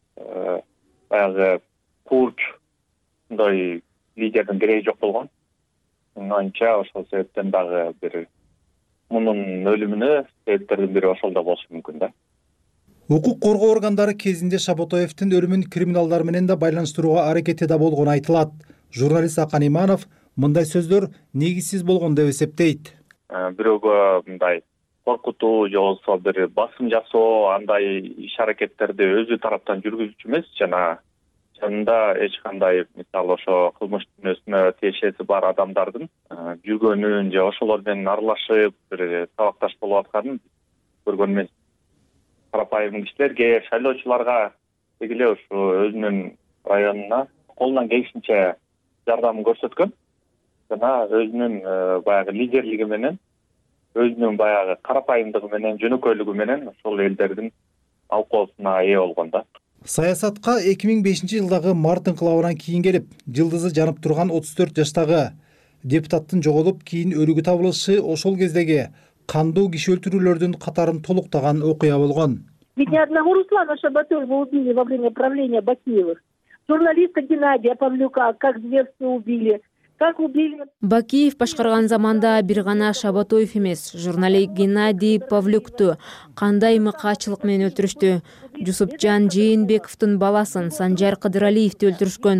баягы курч, мындай лидердин кереги жок болгон. Анча ошол себептен дагы бир мунун өлүмүнө себептердин бири ошол да болушу мүмкүн да. Укук коргоо органдары кезинде Шаботоевдин өлүмүн криминалдар менен да байланыштырууга аракети да болгону айтылат. Журналист Акан Иманов мындай сөздөр негизсиз болгон деп эсептейт. Бирөөгө мындай коркутуу же болбосо бир басым жасоо, андай иш аракеттерди өзү тараптан жүргүзүүчү эмес жана жанында эч кандай мисалы ошо кылмыш дүнөсүнө тиешеси бар адамдардын жүргөнүн же ошолор менен аралашып бир сабакташ болуп атканын көргөн эмес. Карапайым кишилерге, шайлоочуларга деги эле ушу өзүнүн районуна колунан келишинче жардам көрсөткөн жана өзүнүн баягы лидерлиги менен, өзүнүн баягы карапайымдыгы менен, жөнөкөйлүгү менен ошол элдердин алкоосуна ээ болгон да. Саясатка эки миң бешинчи жылдагы март инкылабынан кийин келип, жылдызы жанып турган отуз төрт жаштагы депутаттын жоголуп, кийин өлүгү табылышы ошол кездеги кандуу киши өлтүрүүлөрдүн катарын толуктаган окуя болгон. Ведь ни одного Руслана Шаботоева убили во время правления Бакиевых. Журналиста Геннадия Павлюка как зверски убили. Как убили? Бакиев башкарган заманда бир гана Шаботоев эмес, журналист Геннадий Павлюкту кандай мыкаачылык менен өлтүрүштү. Жусупжан Жээнбековдун баласын Санжар Кыдыралиевди өлтүрүшкөн.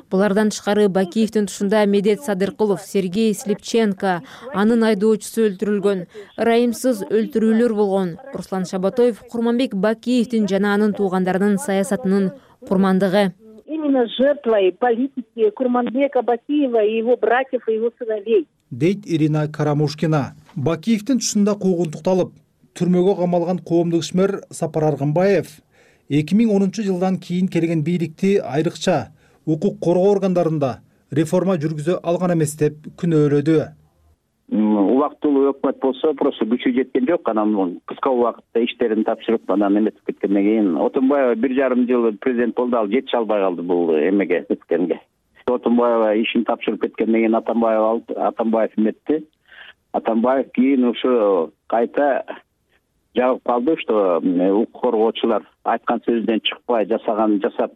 Булардан тышкары Бакиевдин тушунда Медет Садыркулов, Сергей Слепченко, анын айдоочусу өлтүрүлгөн. Ырайымсыз өлтүрүүлөр болгон. Руслан Шабатоев Курманбек Бакиевдин жана анын туугандарынын саясатынын курмандыгы. Именно жертвой политики Курманбека Бакиева и его братьев и его сыновей. Дейт Ирина Карамушкина. Бакиевдин тушунда куугунтукталып, түрмөгө камалган коомдук ишмер Сапар Аргынбаев эки миң онунчу жылдан кийин келген бийликти айрыкча укук коргоо органдарында реформа жүргүзө алган эмес деп күнөөлөдү. Убактылуу өкмөт болсо просто күчү жеткен жок, анан кыска убакытта иштерин тапшырып анан эметип кеткенден кийин Отунбаева бир жарым жыл президент болду, ал жетише албай калды бул эмеге кеткенге. Отунбаева ишин тапшырып кеткенден кийин Атамбаев Атамбаев эметти. Атамбаев кийин ушу кайта жагып калды, что укук коргоочулар айткан сөздөн чыкпай жасаган жасап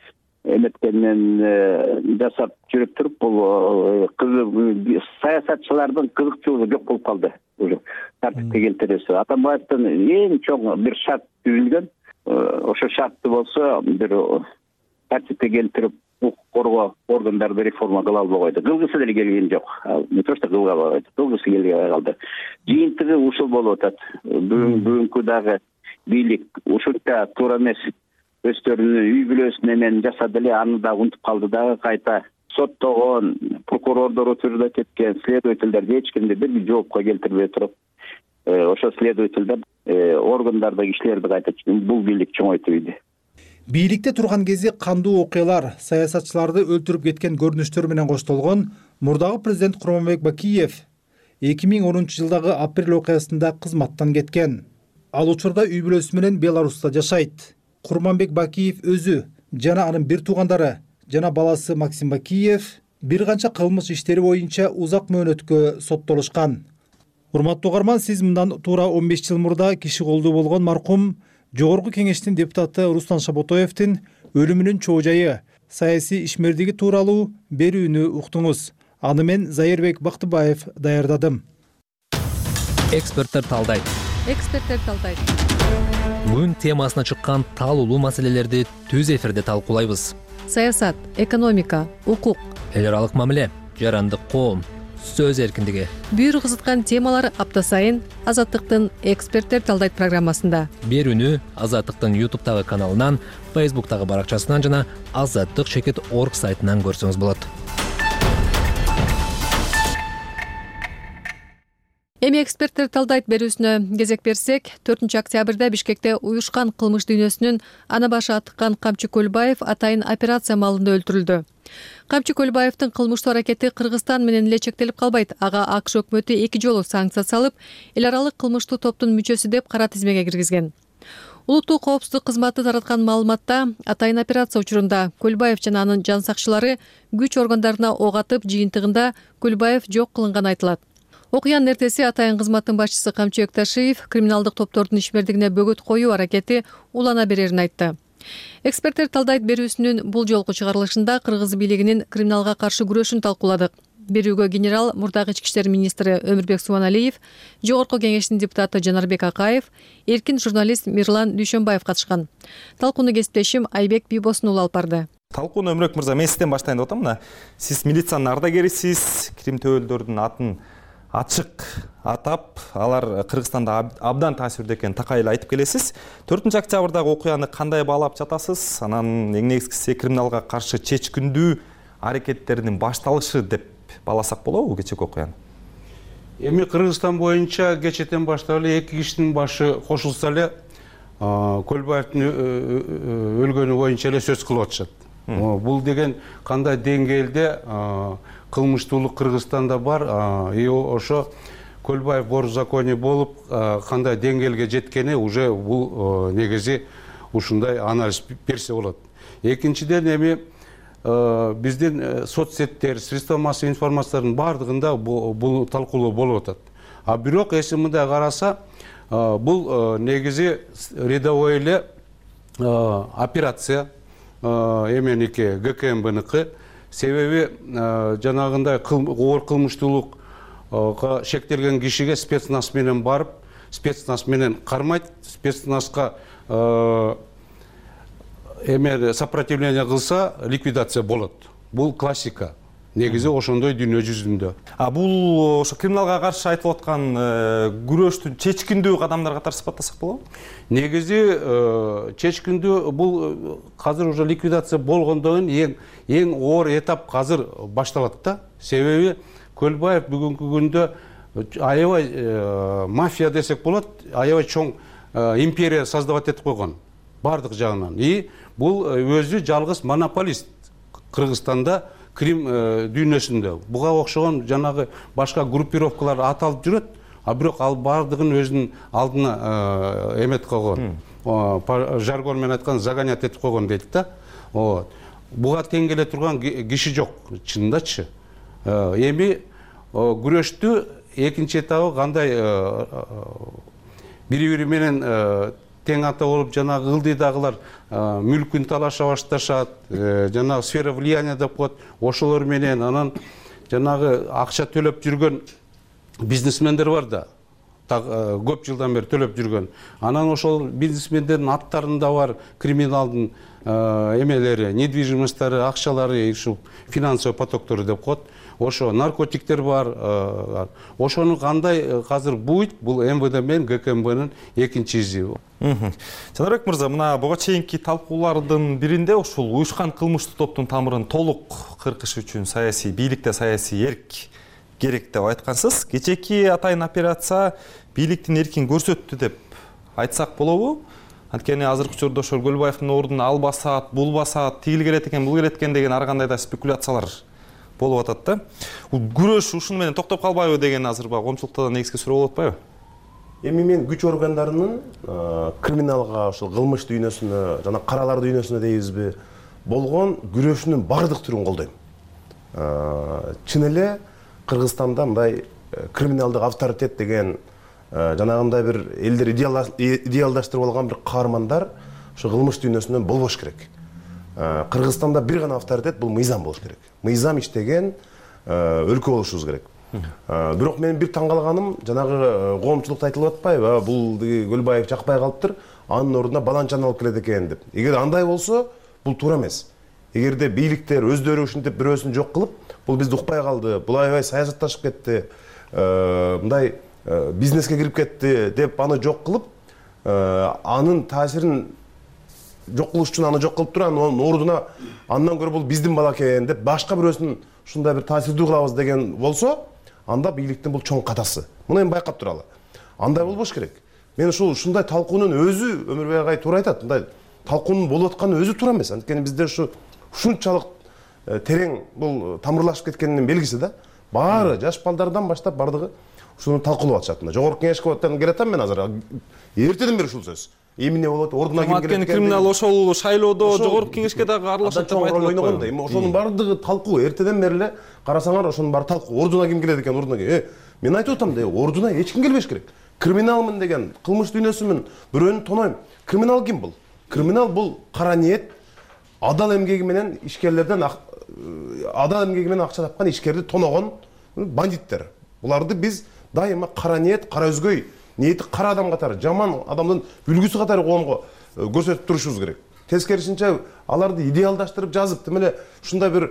эметкенен жасап жүрүп туруп бул саясатчылардын кызыкчылыгы жок болуп калды. Уже тартипке келтирүүсү. Атамбаевдин эң чоң бир шарт түзүлгөн. Ошо шартты болсо бир тартипке келтирип укук коргоо органдарды реформа кыла албай койду. Кылгысы деле келген жок. Не то что кылга албай койду, кылгысы келбей калды. Жыйынтыгы ушул болуп атат. Бүгүнкү дагы бийлик ушунча туура эмес өздөрүнүн үй бүлөсүнө менен жасады эле, аны да унутуп калды дагы. Кайта соттогон, прокурордор утверждать эткен следовательдер эч кимди бир жоопко келтирбей туруп, ошо следовательдер органдардагы кишилерди кайта бул бийлик чоңойтуп ийди. Бийликте турган кезде кандуу окуялар, саясатчыларды өлтүрүп кеткен көрүнүштөр менен коштолгон мурдагы президент Курманбек Бакиев эки миң онунчу жылдагы апрель окуясында кызматтан кеткен. Ал учурда үй бүлөсү менен Беларуста жашайт. Курманбек Бакиев өзү жана анын бир туугандары жана баласы Максим Бакиев бир канча кылмыш иштери боюнча узак мөөнөткө соттолушкан. Урматтуу угарман, сиз мындан туура он беш жыл мурда киши колдуу болгон маркум Жогорку кеңештин депутаты Руслан Шабатоевдин өлүмүнүн чоо жайы, саясий ишмердиги тууралуу берүүнү уктуңуз. Аны мен Зайырбек Бактыбаев даярдадым. Эксперттер талдайт. Эксперттер талдайт. Күн темасына чыккан талуулуу маселелерди түз эфирде талкуулайбыз. Саясат, экономика, укук, эл аралык мамиле, жарандык коом, сөз эркиндиги. Бүйүр кызыткан темалар апта сайын Азаттыктын Эксперттер талдайт программасында. Берүүнү Азаттыктын ютубтагы каналынан, фейсбуктагы баракчасынан жана азаттык чекит орг сайтынан көрсөңүз болот. Эми эксперттер талдайт берүүсүнө кезек берсек, төртүнчү октябрда Бишкекте уюшкан кылмыш дүйнөсүнүн ана башы атыккан Камчы Көлбаев атайын операция маалында өлтүрүлдү. Камчы Көлбаевдин кылмыштуу аракети Кыргызстан менен эле чектелип калбайт. Ага АКШ өкмөтү эки жолу санкция салып, эл аралык кылмыштуу топтун мүчөсү деп кара тизмеге киргизген. Улуттук коопсуздук кызматы тараткан маалыматта атайын операция учурунда Көлбаев жана анын жан сакчылары күч органдарына ок атып, жыйынтыгында Көлбаев жок кылынганы айтылат. Окуянын эртеси атайын кызматтын башчысы Камчы Өкташиев криминалдык топтордун ишмердигине бөгөт коюу аракети улана берерин айтты. Эксперттер талдайт берүүсүнүн бул жолку чыгарылышында Кыргыз бийлигинин криминалга каршы күрөшүн талкууладык. Берүүгө генерал, мурдагы ички иштер министри Өмүрбек Субаналиев, Жогорку кеңештин депутаты Жанарбек Акаев, эркин журналист Мирлан Дүйшөнбаев катышкан. Талкууну кесиптешим Айбек Бийбосын уулу алып барды. Талкууну Өмүрбек мырза, мен сизден баштайын деп атам. Мына сиз милициянын ардагерисиз, крим төбөлдөрдүн атын ачык атап, алар Кыргызстанда абдан таасирдүү экенин такайыл айтып келесиз. төртүнчү октябрдагы окуяны кандай баалап жатасыз? Анан эң негизгиси криминалга каршы чечкиндүү аракеттердин башталышы деп бааласак болобу кечеки окуяны? Эми Кыргызстан боюнча кечетен баштап эле эки кишинин башы кошулса эле Көлбаевдин өлгөнү боюнча эле сөз кылып атышат. Бул деген кандай деңгээлде кылмыштуулук Кыргызстанда бар, и ошо Көлбаев бор законе болуп кандай деңгээлге жеткени уже бул негизи ушундай анализ берсе болот. Экинчиден эми биздин соцсеттер, средства массовой информациянын бардыгында бул талкуулоо болуп атат. А бирок эси мындай караса, бул негизи рядовой эле операция эменики ГКМБныкы. Себеби жанагындай оор кылмыштуулукка шектелген кишиге спецназ менен барып, спецназ менен кармайт, спецназга эме сопротивление кылса ликвидация болот. бул классика негизи ошондой дүйнө жүзүндө. А бул ошо криминалга каршы айтылып аткан күрөштүн чечкиндүү кадамдар катары сыпаттасак болобу? Негизи чечкиндүү бул азыр уже ликвидация болгондон кийин эң эң оор этап азыр башталат да. Себеби Көлбаев бүгүнкү күндө аябай мафия десек болот, аябай чоң империя создавать этип койгон бардык жагынан. И бул өзү жалгыз монополист Кыргызстанда Крим дүйнөсүндө. Буга окшогон жанагы башка группировкалар аталып жүрөт, а бирок ал бардыгын өзүнүн алдына эмет койгон. Жаргон менен айткан загонять этип койгон дейт да. Буга тең келе турган киши жок, чынындачы. Эми күрөштү экинчи этабы кандай бири-бири менен тең ата болуп жанагы ылдыйдагылар мүлкүн талаша башташат, жанагы сфера влияния деп коет, ошолор менен анан жанагы акча төлөп жүргөн бизнесмендер бар да, көп жылдан бери төлөп жүргөн. Анан ошол бизнесмендердин аттарында бар криминалдын эмелери, недвижимосттары, акчалары, ушу финансовый потоктору деп коет. Ошо наркотиктер бар. Ошону кандай азыр буйт, бул эм вэ дэ менен гэ ка эм бнын экинчи изи. Жанарбек мырза, мына буга чейинки талкуулардын биринде ушул уюшкан кылмыштуу топтун тамырын толук кыркыш үчүн саясий бийликте саясий эрк керек деп айткансыз. Кечээки атайын операция бийликтин эркин көрсөттү деп айтсак болобу? Анткени азыркы учурда ошол Көлбаевдин ордун ал басат, бул басат, тигил келет экен, бул келет экен деген ар кандай да спекуляциялар болуп атат да. Бул күрөш ушуну менен токтоп калбайбы деген азыр баягы коомчулукта да негизги суроо болуп атпайбы? Эми мен күч органдарынын криминалга, ошол кылмыш дүйнөсүнө, жана каралар дүйнөсүнө дейбизби, болгон күрөшүнүн бардык түрүн колдойм. Чын эле Кыргызстанда мындай криминалдык авторитет деген жанагындай бир элдер идеалдаштырып алган бир каармандар ошо кылмыш дүйнөсүндө болбош керек. Кыргызстанда бир гана авторитет, бул мыйзам болуш керек. Мыйзам иштеген өлкө болушубуз керек. Бирок мен бир таң калганым, жанагы коомчулукта айтылып атпайбы, бул Көлбаев жакпай калыптыр, анын ордуна баланчаны алып келет экен деп. Эгер андай болсо, бул туура эмес. Эгерде бийликтер өздөрү ушинтип бирөөсүн жок кылып, бул бизди укпай калды, бул аябай саясатташып кетти, мындай бизнеске кирип кетти деп аны жок кылып, анын таасирин жок кылыш үчүн аны жок кылып туруп, анын ордуна андан көрө бул биздин бала экен деп башка бирөөсүн ушундай бир таасирдүү кылабыз деген болсо, анда бийликтин бул чоң катасы. Муну эми байкап туралы. Андай болбош керек. Мен ушул ушундай талкуунун өзү Өмүрбек агай туура айтат. Мындай талкуунун болуп атканы өзү туура эмес. Анткени бизде ушу ушунчалык терең бул тамырлашып кеткенинин белгиси да. Баары жаш балдардан баштап бардыгы ушуну талкуулап атышат. Жогорку кеңешке отурган келатам мен азыр. Эртеден бери ушул сөз. Эмне болот, ордуна ким келет? Анткени криминал ошол шайлоодо жогорку кеңешке дагы аралашат деп айтылып ойногондой. Эми ошонун бардыгы талкуу, эртеден бери эле карасаңар ошонун баары талкуу. Ордуна ким келет экен, ордуна ким? Мен айтып атам да, ордуна эч ким келбеш керек. Криминалмын деген, кылмыш дүйнөсүмүн, бирөөнү тонойм. Криминал ким бул? Криминал бул кара ниет, адал эмгеги менен ишкерлерден адал эмгеги менен акча тапкан ишкерди тоногон бандиттер. Буларды биз дайыма кара ниет, кара өзгөй, ниети кара адам катары, жаман адамдын үлгүсү катары коомго көрсөтүп турушубуз керек. Тескерисинче аларды идеалдаштырып жазып, тим эле ушундай бир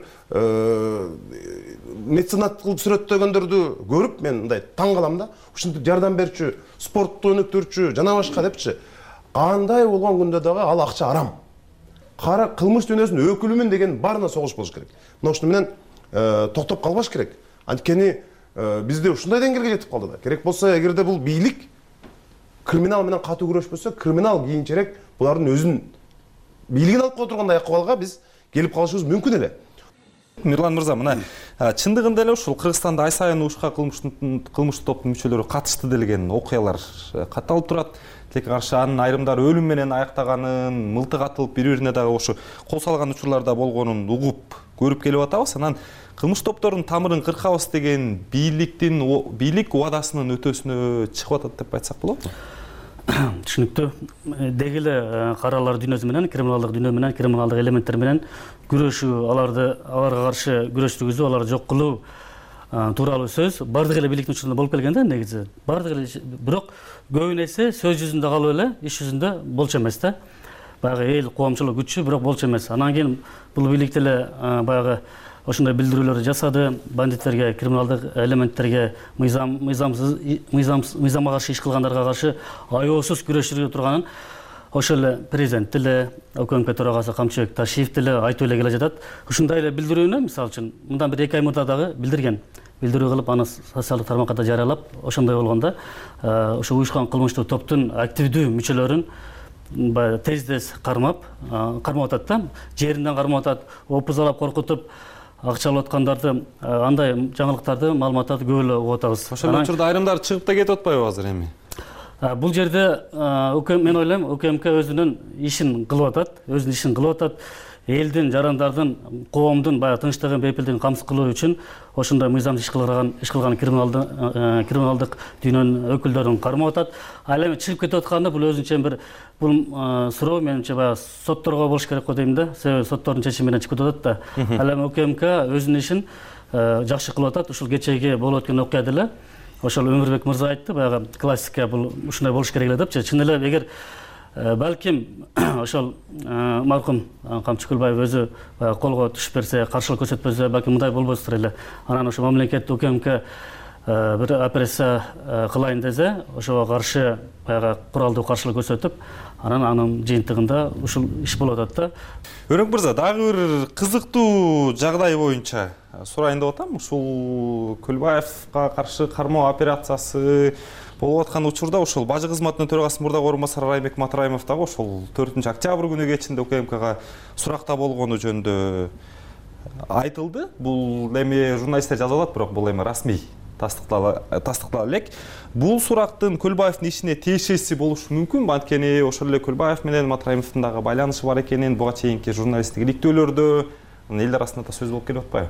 меценат кылып сүрөттөгөндөрдү көрүп мен мындай таң калам да. Ушинтип жардам берчү, спортту өнүктүрчү, жана башка депчи. Кандай болгон күндө дагы ал акча арам. Кара кылмыш дүйнөсүнүн өкүлүмүн деген баарына согуш болуш керек. Мына ушуну менен токтоп калбаш керек. Анткени бизде ушундай деңгээлге жетип калды да. Керек болсо, эгерде бул бийлик криминал менен катуу күрөшпөсө, криминал кийинчерээк булардын өзүнүн бийлигин алып кое тургандай акыбалга биз келип калышыбыз мүмкүн эле. Мирлан мырза, мына чындыгында эле ушул Кыргызстанда ай сайын уюшка кылмыштуу топтун мүчөлөрү катышты делген окуялар катталып турат. Тилекке каршы анын айрымдары өлүм менен аяктаганын, мылтык атылып бири-бирине дагы ошо кол салган учурларда болгонун угуп көрүп келип атабыз. Анан кылмыш топторунун тамырын кыркабыз деген бийликтин бийлик убадасынын өтөсүнө чыгып атат деп айтсак болобу? Түшүнүктүү. Деги эле каралар дүйнөсү менен, криминалдык дүйнө менен, криминалдык элементтер менен күрөшүү, аларды аларга каршы күрөш жүргүзүү, аларды жок кылуу тууралуу сөз бардык эле бийликтин учурунда болуп келген да, негизи. Бардык эле, бирок көбүн эсе сөз жүзүндө калып эле, иш жүзүндө болчу эмес да. Баягы эл коомчулук күчү, бирок болчу эмес. Анан кийин бул бийликте эле баягы ошондой билдирүүлөрдү жасады. Бандиттерге, криминалдык элементтерге, мыйзамга каршы иш кылгандарга каршы аеосуз күрөшүрө турганын ошол эле президент деле, УКМК төрагасы Камчыбек Ташиев деле айтып эле келе жатат. Ушундай эле билдирүүнү, мисалы үчүн, мындан бир эки ай мурда дагы билдирген. Билдирүү кылып, аны социалдык тармакка да жарыялап, ошондой болгондо, ошо уюшкан кылмыштуу топтун активдүү мүчөлөрүн баягы тез-тез кармап, кармап атат да, жеринден кармап атат, опузалап, коркутуп, акча алып аткандарды, андай жаңылыктарды, маалыматтарды көп эле угуп атабыз. Ошол учурда айрымдары чыгып да кетип атпайбы азыр эми? Бул жерде мен ойлойм, УКМК өзүнүн ишин кылып атат, өзүнүн ишин кылып атат. Элдин, жарандардын, коомдун баягы тынчтыгын, бейпилдигин камсыз кылуу үчүн ошондой мыйзамдуу иш кылган, иш кылган криминалдык дүйнөнүн өкүлдөрүн кармап атат. Ал эми чыгып кетип атканда бул өзүнчө бир бул суроо менимче баягы сотторго болуш керек го дейм да. Себеби соттордун чечими менен чыгып кетип атат да. Ал эми УКМК өзүнүн ишин жакшы кылып атат. Ушул кечеги болуп өткөн окуя деле ошол Өмүрбек мырза айтты, баягы классика бул ушундай болуш керек эле депчи. Чын эле эгер балким ошол маркум Камчы Көлбаев өзү колго түшүп берсе, каршылык көрсөтпөсө, балким мындай болбостур эле. Анан ошо мамлекет УКМК бир операция кылайын десе, ошого каршы баягы куралдуу каршылык көрсөтүп, анан анын жыйынтыгында ушул иш болуп атат да. Өрөк мырза, дагы бир кызыктуу жагдай боюнча сурайын деп атам. Ушул Көлбаевга каршы кармоо операциясы болуп аткан учурда ошол бажы кызматынын төрагасы мурдагы орун басары Райымбек Матраимов дагы ошол төртүнчү октябрь күнү кечинде УКМКга суракта болгону жөнүндө айтылды. Бул эми журналисттер жазып алат, бирок бул эми расмий тастыктала элек. Бул сурактын Көлбаевдин ишине тиешеси болушу мүмкүн. Анткени ошол эле Көлбаев менен Матраимовдун дагы байланышы бар экенин буга чейинки журналисттик иликтөөлөрдө эл арасында да сөз болуп келип атпайбы?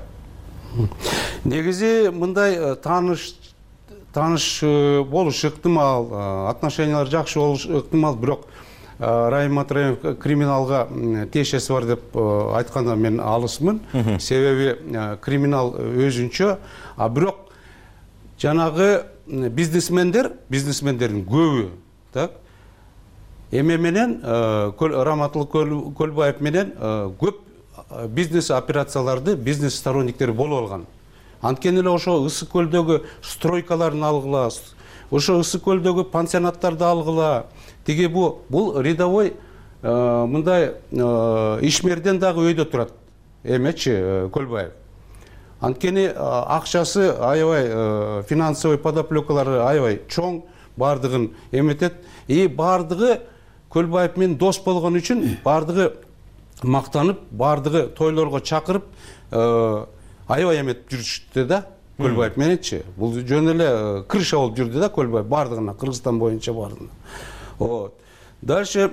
Негизи мындай тааныш тааныш болуш ыктымал, отношениялар жакшы болуш ыктымал, бирок Райым Матраимов криминалга тиешеси бар деп айтканда мен алысмын. Себеби криминал өзүнчө, а бирок жанагы бизнесмендер, бизнесмендердин көбү, так, эме менен Раматыл Көлбаев менен көп бизнес операцияларды бизнес сторонниктери болуп алган. Анткени эле ошо Ысык көлдөгү стройкаларын алгыла, ошо Ысык көлдөгү пансионаттарды алгыла. Тиги бу бул рядовой мындай ишмерден дагы өйдө турат. Эмечи Көлбаев. Анткени акчасы аябай, финансовый подоплекалары аябай чоң, бардыгын эметет. И бардыгы Көлбаев менен дос болгон үчүн бардыгы мактанып, бардыгы тойлорго чакырып, аябай эметип жүрүштү да. Көлбаев мененчи. Бул жөн эле крыша болуп жүрдү да Көлбаев бардыгына, Кыргызстан боюнча бардыгына. Вот. Дальше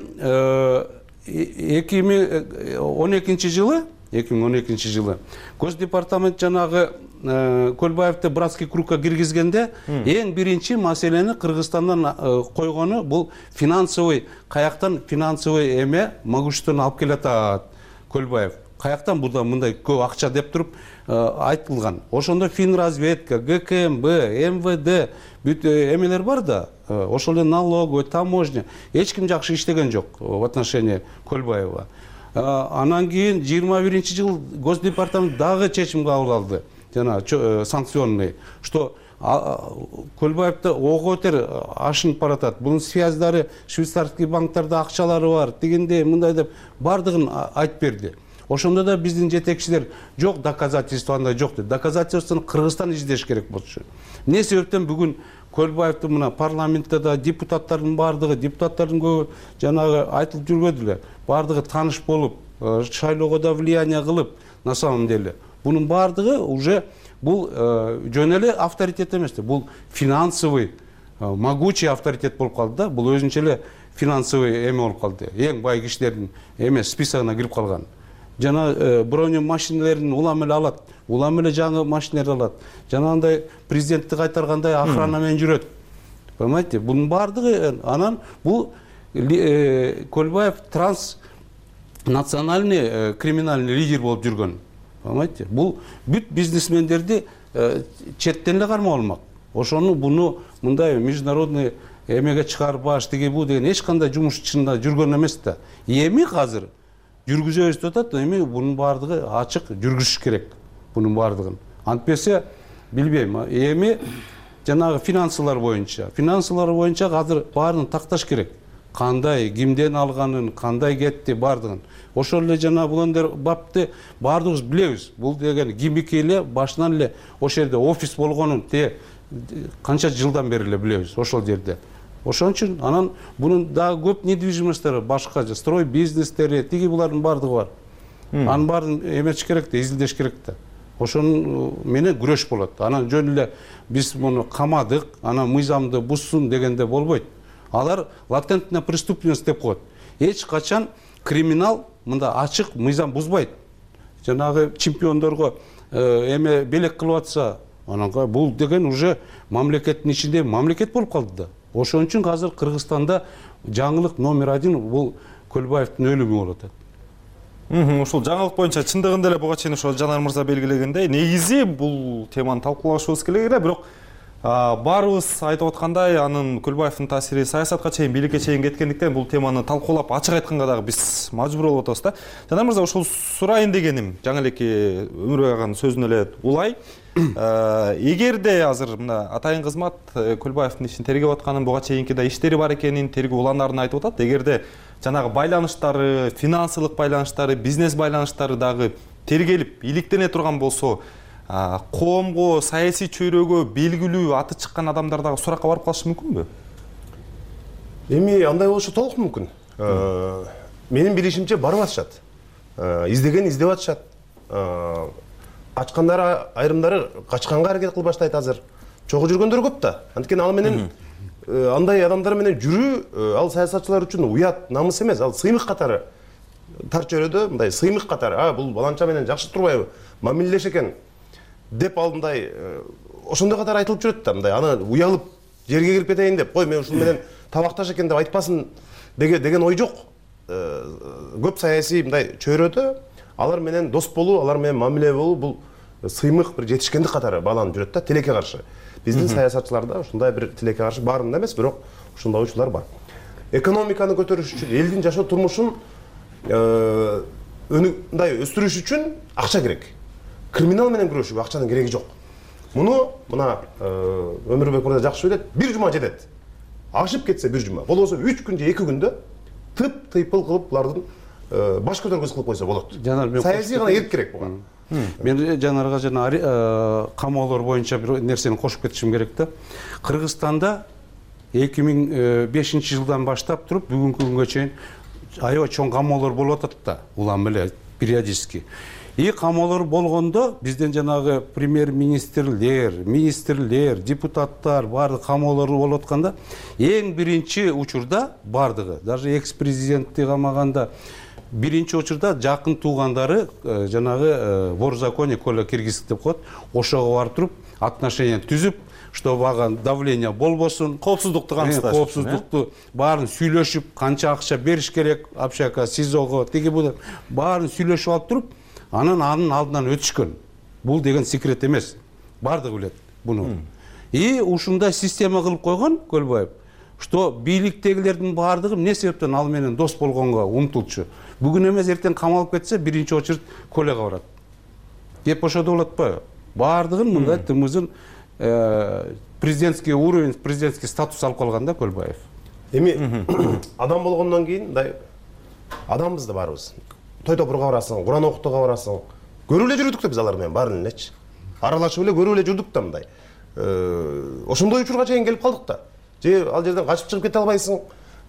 эки миң он экинчи жылы, эки миң он экинчи жылы Госдепартамент жанагы Көлбаевди братский кругка киргизгенде эң биринчи маселени Кыргызстандан койгону бул финансовый, каяктан финансовый эме могуществону алып келатат Көлбаев. Каяктан буда мындай көп акча деп туруп айтылган. Ошондо Финразведка, ГКМБ, МВД бүт эмелер бар да, ошол эле налоговый, таможня, эч ким жакшы иштеген жок в отношении Көлбаева. Анан кийин жыйырма биринчи жыл Госдепартамент дагы чечим кабыл алды, жана санкционный, что Көлбаевди ого бетер ашынып баратат. Бунун связьдары швейцарский банктарда акчалары бар, дегенде мындай деп бардыгын айтып берди. Ошондо да биздин жетекчилер жок, доказательство андай жок деп. Доказательствону Кыргызстан издеш керек болчу. Эмне себептен бүгүн Көлбаевди мына парламентте да депутаттардын бардыгы, депутаттардын көбү жанагы айтылып жүрбөдү эле. Бардыгы тааныш болуп, шайлоого да влияние кылып, на самом деле. Бунун бардыгы уже бул жөн эле авторитет эмес, бул финансовый, могучий авторитет болуп калды да. Бул өзүнчө эле финансовый эме болуп калды. Эң бай кишилердин эме списогуна кирип калган. Жана броню машиналерин улам эле алат, улам эле жаңы машиналар алат. Жанагындай президентти кайтаргандай охрана менен жүрөт. Понимаете? Бунун бардыгы анан бул Көлбаев транснациональный криминальный лидер болуп жүргөн. Понимаете? Бул бүт бизнесмендерди четтен эле кармап алмак. Ошону буну мындай международный эмеге чыгарбаш тиги бу деген эч кандай жумуш чынында жүргөн эмес да. Эми азыр жүргүзөбүз деп атат, эми бунун бардыгы ачык жүргүзүш керек. Bunun бардыгын. Антпесе билбейм. Эми жанагы финансылар боюнча, финансылар боюнча азыр баарын такташ керек. Кандай, кимден алганын, кандай кетти бардыгын. Ошол эле жана буландар бапты баардыгыбыз билебиз. Бул деген кимики эле башынан эле ошол жерде офис болгонун те канча жылдан бери эле билебиз ошол жерде. Ошон үчүн анан бунун дагы көп недвижимосттары башка строй бизнестери тиги булардын баардыгы бар. Анын баарын эметиш керек да, изилдеш керек да. Ошонун менен күрөш болот. Анан жөн эле биз муну камадык, анан мыйзамды бузсун дегенде болбойт. Алар латентная преступность деп коет. Эч качан криминал мында ачык мыйзам бузбайт. Жанагы чемпиондорго эме белек кылып атса, анан бул деген уже мамлекеттин ичинде мамлекет болуп калды да. Ошон үчүн азыр Кыргызстанда жаңылык номер один бул Көлбаевдин өлүмү болуп атат. Ушул жаңылык боюнча чындыгында эле буга чейин ошол Жанар мырза белгилегендей, негизи бул теманы талкуулашыбыз керек эле, бирок баарыбыз айтып аткандай, анын Көлбаевдин таасири саясатка чейин, бийликке чейин кеткендиктен бул теманы талкуулап ачык айтканга дагы биз мажбур болуп атабыз да. Жанар мырза, ошол сурайын дегеним, жаңы элеки Өмүрбек аганын сөзүнө эле улай. Эгерде азыр мына атайын кызмат Көлбаевдин ишин тергеп атканын, буга чейинки да иштери бар экенин, тергөө уландарын айтып атат. Эгерде жанагы байланыштары, финансылык байланыштары, бизнес байланыштары дагы тергелип, иликтене турган болсо, коомго, саясий чөйрөгө белгилүү аты чыккан адамдар дагы суракка барып калышы мүмкүнбү? Эми андай болушу толук мүмкүн. Менин билишимче барып атышат. Издеген издеп атышат. Качкандар айрымдары качканга аракет кылып баштайт азыр. Чогуу жүргөндөр көп да. Анткени ал менен андай адамдар менен жүрүү ал саясатчылар үчүн уят, намыс эмес, ал сыймык катары. Тар чөйрөдө мындай сыймык катары, а бул баланча менен жакшы турбайбы, мамилелеш экен деп ал мындай ошондой катары айтылып жүрөт да, мындай аны уялып жерге кирип кетейин деп, кой мен ушул менен табакташ экен деп айтпасын деген ой жок. Көп саясий мындай чөйрөдө алар менен дос болуу, алар менен мамиле болуу бул сыймык бир жетишкендик катары бааланып жүрөт да, тилекке каршы. Биздин саясатчыларда ушундай бир тилекке каршы баарында эмес, бирок ушундай учурлар бар. Экономиканы көтөрүш үчүн, элдин жашоо турмушун мындай өстүрүш үчүн акча керек. Криминал менен күрөшүүгө акчанын кереги жок. Муну мына Өмүрбек мырза жакшы билет, бир жума жетет. Ашып кетсе бир жума, болбосо үч күн же эки күндө тып тыйпыл кылып булардын баш көтөргүс кылып койсо болот. Саясий гана эрк керек буга. Мен Жанарга жана камоолор боюнча бир нерсени кошуп кетишим керек да. Кыргызстанда эки миң бешинчи жылдан баштап туруп бүгүнкү күнгө чейин аябай чоң камоолор болуп атат да, улам эле периодически. И камоолор болгондо бизден жанагы премьер-министрлер, министрлер, депутаттар баардык камоолор болуп атканда эң биринчи учурда баардыгы, даже экс-президентти камаганда биринчи учурда жакын туугандары жанагы ворзаконие кола киргиздик деп коет, ошого барып туруп отношения түзүп, чтобы ага давление болбосун, коопсуздукту камсыздаш, коопсуздукту баарын сүйлөшүп, канча акча бериш керек, общака, СИЗОго, тиги бул баарын сүйлөшүп алып туруп, анан анын алдынан өтүшкөн. Бул деген секрет эмес. Бардыгы билет буну. И ушундай система кылып койгон Көлбаев, что бийликтегилердин баардыгы эмне себептен ал менен дос болгонго умтулчу. Бүгүн эмес эртең камалып кетсе, биринчи очередь Колега барат. Деп ошодо болот атпайбы? Баардыгын мындай тымызын президентский уровень, президентский статус алып калган да Көлбаев. Эми адам болгондон кийин мындай адамбыз да барыбыз. Той топурга барасың, Куран окутууга барасың. Көрүп эле жүрдүк да биз алар менен баарын элечи. Аралашып эле көрүп эле жүрдүк да мындай. Ошондой учурга чейин келип калдык да. Же ал жерден качып чыгып кете албайсың.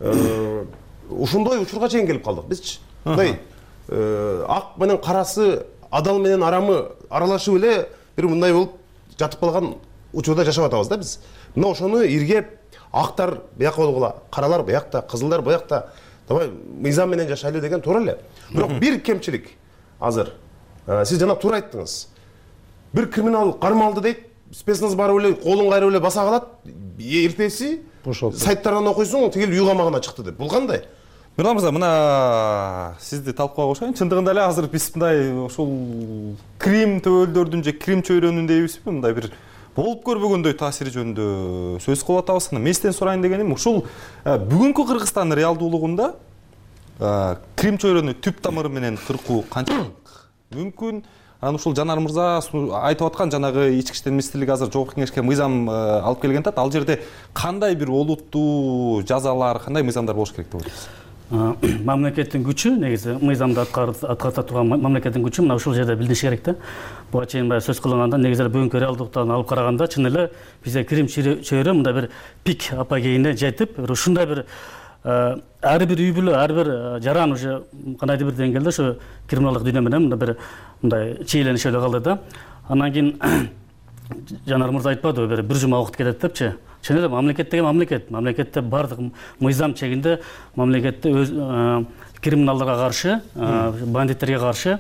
Ушундай учурга чейин келип калдык бизчи. Мындай ак менен карасы, адал менен арамы аралашып эле бир мындай болуп жатып калган учурда жашап атабыз да биз. Мына ошону иргеп, актар бияка болгула, каралар биякта, кызылдар биякта, давай мыйзам менен жашайлы деген туура эле. Бирок бир кемчилик азыр. Сиз жана туура айттыңыз. Бир криминал кармалды дейт, спецназ барып эле колун кайрып эле баса калат, эртеси сайттардан окуйсуң, тигил үй камагына чыкты деп. Бул кандай? Нурлан мырза, мына сизди талкууга кошоюн. Чындыгында эле азыр биз мындай ушул крим төбөлдөрдүн же крим чөйрөнүн дейбизби, мындай бир болуп көрбөгөндөй таасири жөнүндө сөз кылып атабыз. Мен сизден сурайын дегеним, ушул бүгүнкү Кыргызстандын реалдуулугунда крим чөйрөнү түп тамыры менен кыркуу канчалык мүмкүн? анан ушул Жанар мырза айтып аткан жанагы ички иштер министрлиги азыр жогорку кеңешке мыйзам алып келген атат. Ал жерде кандай бир олуттуу жазалар, кандай мыйзамдар болуш керек деп ойлойсуз? Мамлекеттин күчү негизи мыйзамды аткарата турган мамлекеттин күчү мына ушул жерде билиниши керек да. Буга чейин баягы сөз кылынганда негизи бүгүнкү реалдыктан алып караганда чын эле бизде Крим чөйрө мындай бир пик апогейине жетип, ушундай бир ар бир үй бүлө, ар бир жаран уже кандайдыр бир деңгээлде ошо криминалдык дүйнө менен мындай бир мындай чийленип эле калды да. Анан кийин Жанар мырза айтпадыбы, бир бир жума убакыт кетет депчи. Чын эле мамлекет деген мамлекет. Мамлекетте бардык мыйзам чегинде мамлекетте өз криминалдарга каршы, бандиттерге каршы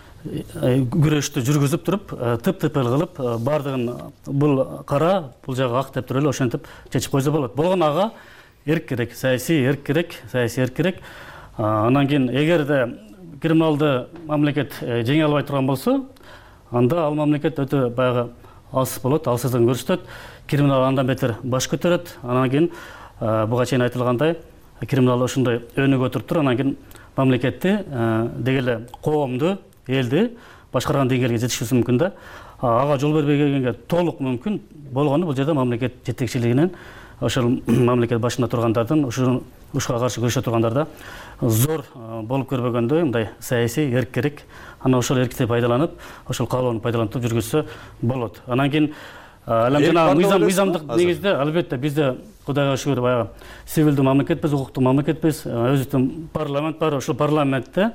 күрөштү жүргүзүп туруп, тып-тыпыл кылып, бардыгын бул кара, бул жагы ак деп туруп эле ошентип чечип койсо болот. Болгон ага эрк керек, саясий эрк керек, саясий эрк керек. Анан кийин эгерде криминалды мамлекет жеңе албай турган болсо, анда ал мамлекет өтө баягы алсыз болот, алсыздыгын көрсөтөт. Криминал андан бетер баш көтөрөт. Анан кийин буга чейин айтылгандай, криминал ошондой өнүгө туруп туруп, анан кийин мамлекетти деги эле коомду, элди башкарган деңгээлге жетишүүсү мүмкүн да. Ага жол бербегенге толук мүмкүн болгону бул жерде мамлекет жетекчилигинен, ошол мамлекет башында тургандардын, ушуга каршы күрөшө тургандарда зор болуп көрбөгөндөй мындай саясий эрк керек. Анан ошол эркти пайдаланып, ошол каалоону пайдаланып жүргүзсө болот. Анан кийин алам жана мыйзам мыйзамдык негизде албетте бизде Кудайга шүгүр баягы сивилдүү мамлекетпиз, укуктуу мамлекетпиз, өзүбүздүн парламент бар, ошол парламентте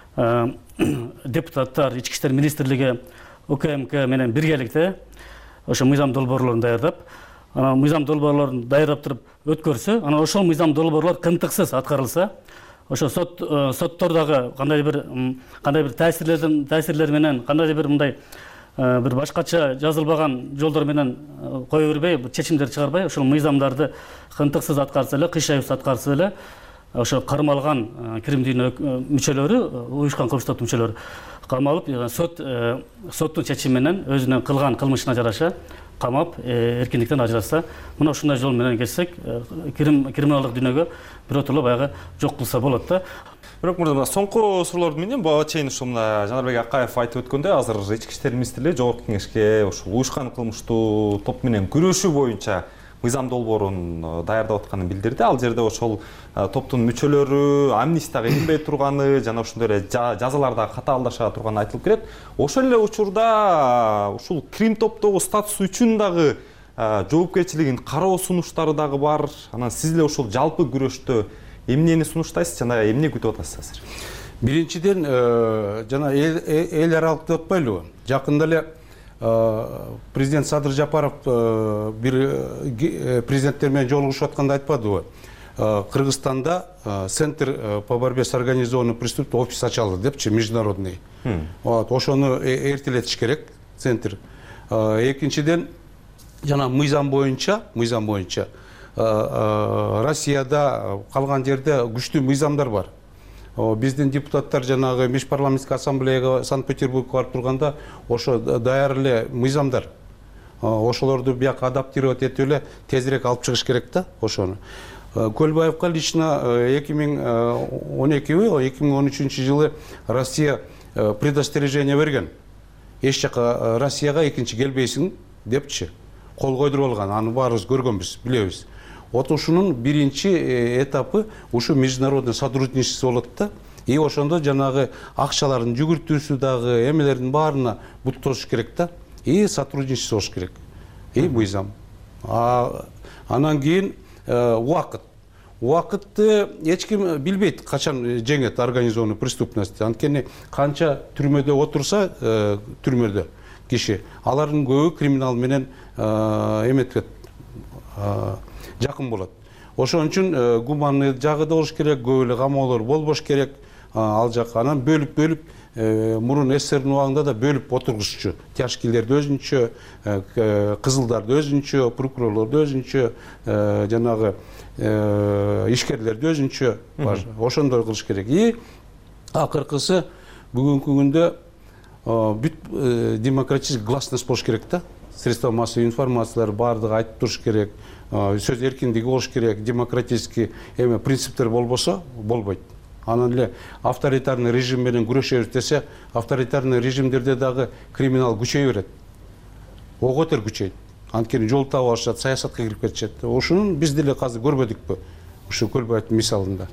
депутаттар, ички иштер министрлиги, УКМК менен биргеликте ошо мыйзам долбоорлорун даярдап, анан мыйзам долбоорлорун даярдап туруп өткөрсө, анан ошол мыйзам долбоорлор кымтыксыз аткарылса, ошо сот соттордогу кандай бир кандай бир таасирлердин таасирлери менен кандай бир мындай бир башкача жазылбаган жолдор менен кое бербей, чечимдер чыгарбай, ошол мыйзамдарды кымтыксыз аткарса эле, кыйшайып аткарса эле, ошо кармалган кирим дүйнө мүчөлөрү, уюшкан кылмыштардын мүчөлөрү камалып, сот соттун чечими менен өзүнүн кылган кылмышына жараша камап, эркиндиктен ажыратса, мына ушундай жол менен кетсек, криминалдык дүйнөгө биротоло баягы жок кылса болот да. Бирок мына соңку суроолорду менен буга чейин ушул мына Жанарбек Акаев айтып өткөндөй, азыр ички иштер министрлиги жогорку кеңешке ушул уюшкан кылмыштуу топ менен күрөшүү боюнча мыйзам долбоорун даярдап атканын билдирди. Ал жерде ошол топтун мүчөлөрү амнистияга илинбей турганы жана ошондой эле жазаларда катаалдаша турганы айтылып келет. Ошол эле учурда ушул крим топтогу статус үчүн дагы жоопкерчилигин кароо сунуштары дагы бар. Анан сиз эле ушул жалпы күрөштө эмнени сунуштайсыз жана эмне күтүп атасыз азыр? Биринчиден жана эл аралык деп атпайлыбы? Жакында эле президент Садыр Жапаров бир президенттер менен жолугушуп атканда айтпадыбы? Кыргызстанда Центр по борьбе с организованной преступностью офис ачылды депчи, международный. Вот, ошону эртелетиш керек, центр. Экинчиден, жана мыйзам боюнча, мыйзам боюнча Россияда калган жерде күчтүү мыйзамдар бар. Биздин депутаттар жанагы межпарламенттик ассамблеяга Санкт-Петербургга барып турганда ошо даяр эле мыйзамдар. Ошолорду бияка адаптировать этип эле тезирээк алып чыгыш керек да ошону. Көлбаевка лично эки миң он экиби, эки миң он үчүнчү жылы Россия предостережение берген. Эч жака Россияга экинчи келбейсиң депчи. Кол койдуруп алган, аны баарыбыз көргөнбүз, билебиз. Вот ушунун биринчи этапы ушу международный сотрудничество болот да. И ошондо жанагы акчалардын жүгүртүүсү дагы эмелердин баарына бут тосуш керек да. И сотрудничество болуш керек. И мыйзам. Анан кийин убакыт. Убакытты эч ким билбейт качан жеңет организованный преступность. Анткени канча түрмөдө отурса, түрмөдө киши, алардын көбү криминал менен эметет, жакын болот. Ошон үчүн гуманный жагы да болуш керек, көп эле камоолор болбош керек. Ал жак анан бөлүп-бөлүп мурун СССРдин убагында да бөлүп отургузчу. Тяжкилерди өзүнчө, кызылдарды өзүнчө, прокурорлорду өзүнчө, жанагы ишкерлерди өзүнчө бар. Ошондой кылыш керек. И акыркысы бүгүнкү күндө бүт демократический гласность болуш керек да. Средства массовой информациялар бардыгы айтып туруш керек. Сөз эркиндиги болуш керек. Демократический эме принциптер болбосо болбойт. анан эле авторитарный режим менен күрөшөбүз десе, авторитарный режимдерде дагы криминал күчөй берет, ого бетер күчөйт. Анткени жол таап алышат, саясатка кирип кетишет. Ошонун биз деле азыр көрбөдүкпү ушу Көлбаевдин мисалында.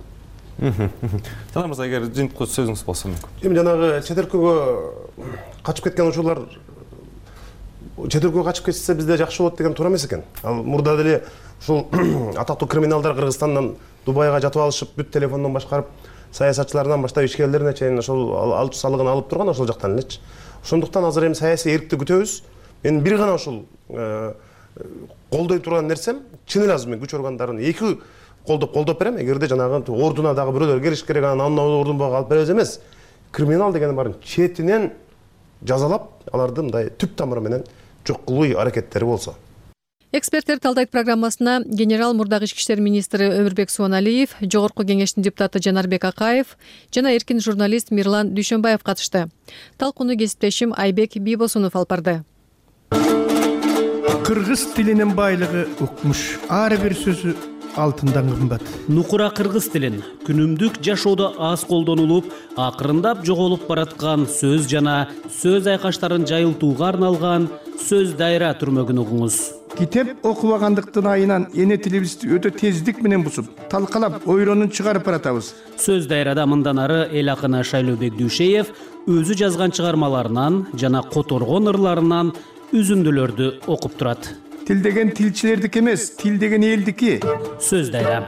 Жана мырза, эгер жыйынтык сөзүңүз болсо мүмкүн. Эми жанагы чет өлкөгө качып кеткен ушулар чет өлкөгө качып кетсе бизде жакшы болот деген туура эмес экен. Ал мурда деле ушул атактуу криминалдар Кыргызстандан Дубайга жатып алышып, бүт телефондон башкарып, саясатчылардан баштап ишкерлерине чейин ошол алчу салыгын алып турган ошол жактан элечи. Ошондуктан азыр эми саясий эркти күтөбүз. Мен бир гана ушул колдой турган нерсем, чын эле азыр мен күч органдарын эки колдоп колдоп берем. Эгерде жанагы ордуна дагы бирөөлөр келиш керек, анан ордунга алып беребиз эмес. Криминал деген барын четинен жазалап, аларды мындай түп тамыры менен жок кылуу аракеттери болсо. Эксперттер талдайт программасына генерал мурдагы ички иштер министри Өмүрбек Суаналиев, жогорку кеңештин депутаты Жанарбек Акаев жана эркин журналист Мирлан Дүйшөнбаев катышты. Талкууну кесиптешим Айбек Бийбосунов алып барды. Кыргыз тилинин байлыгы укмуш. Ар бир сөзү алтындан кымбат. Нукура кыргыз тилин күнүмдүк жашоодо аз колдонулуп, акырындап жоголуп бараткан сөз жана сөз айкаштарын жайылтууга арналган сөз дайра түрмөгүн угуңуз. Китеп окубагандыктын айынан эне тилибизди өтө тездик менен бусуп, талкалап, ойронун чыгарып баратабыз. Сөз дайрада мындан ары эл акыны Шайлообек Дүйшеев өзү жазган чыгармаларынан жана которгон ырларынан үзүндүлөрдү окуп турат. Тил деген тилчилердики эмес, тил деген элдики. Сөз дайра.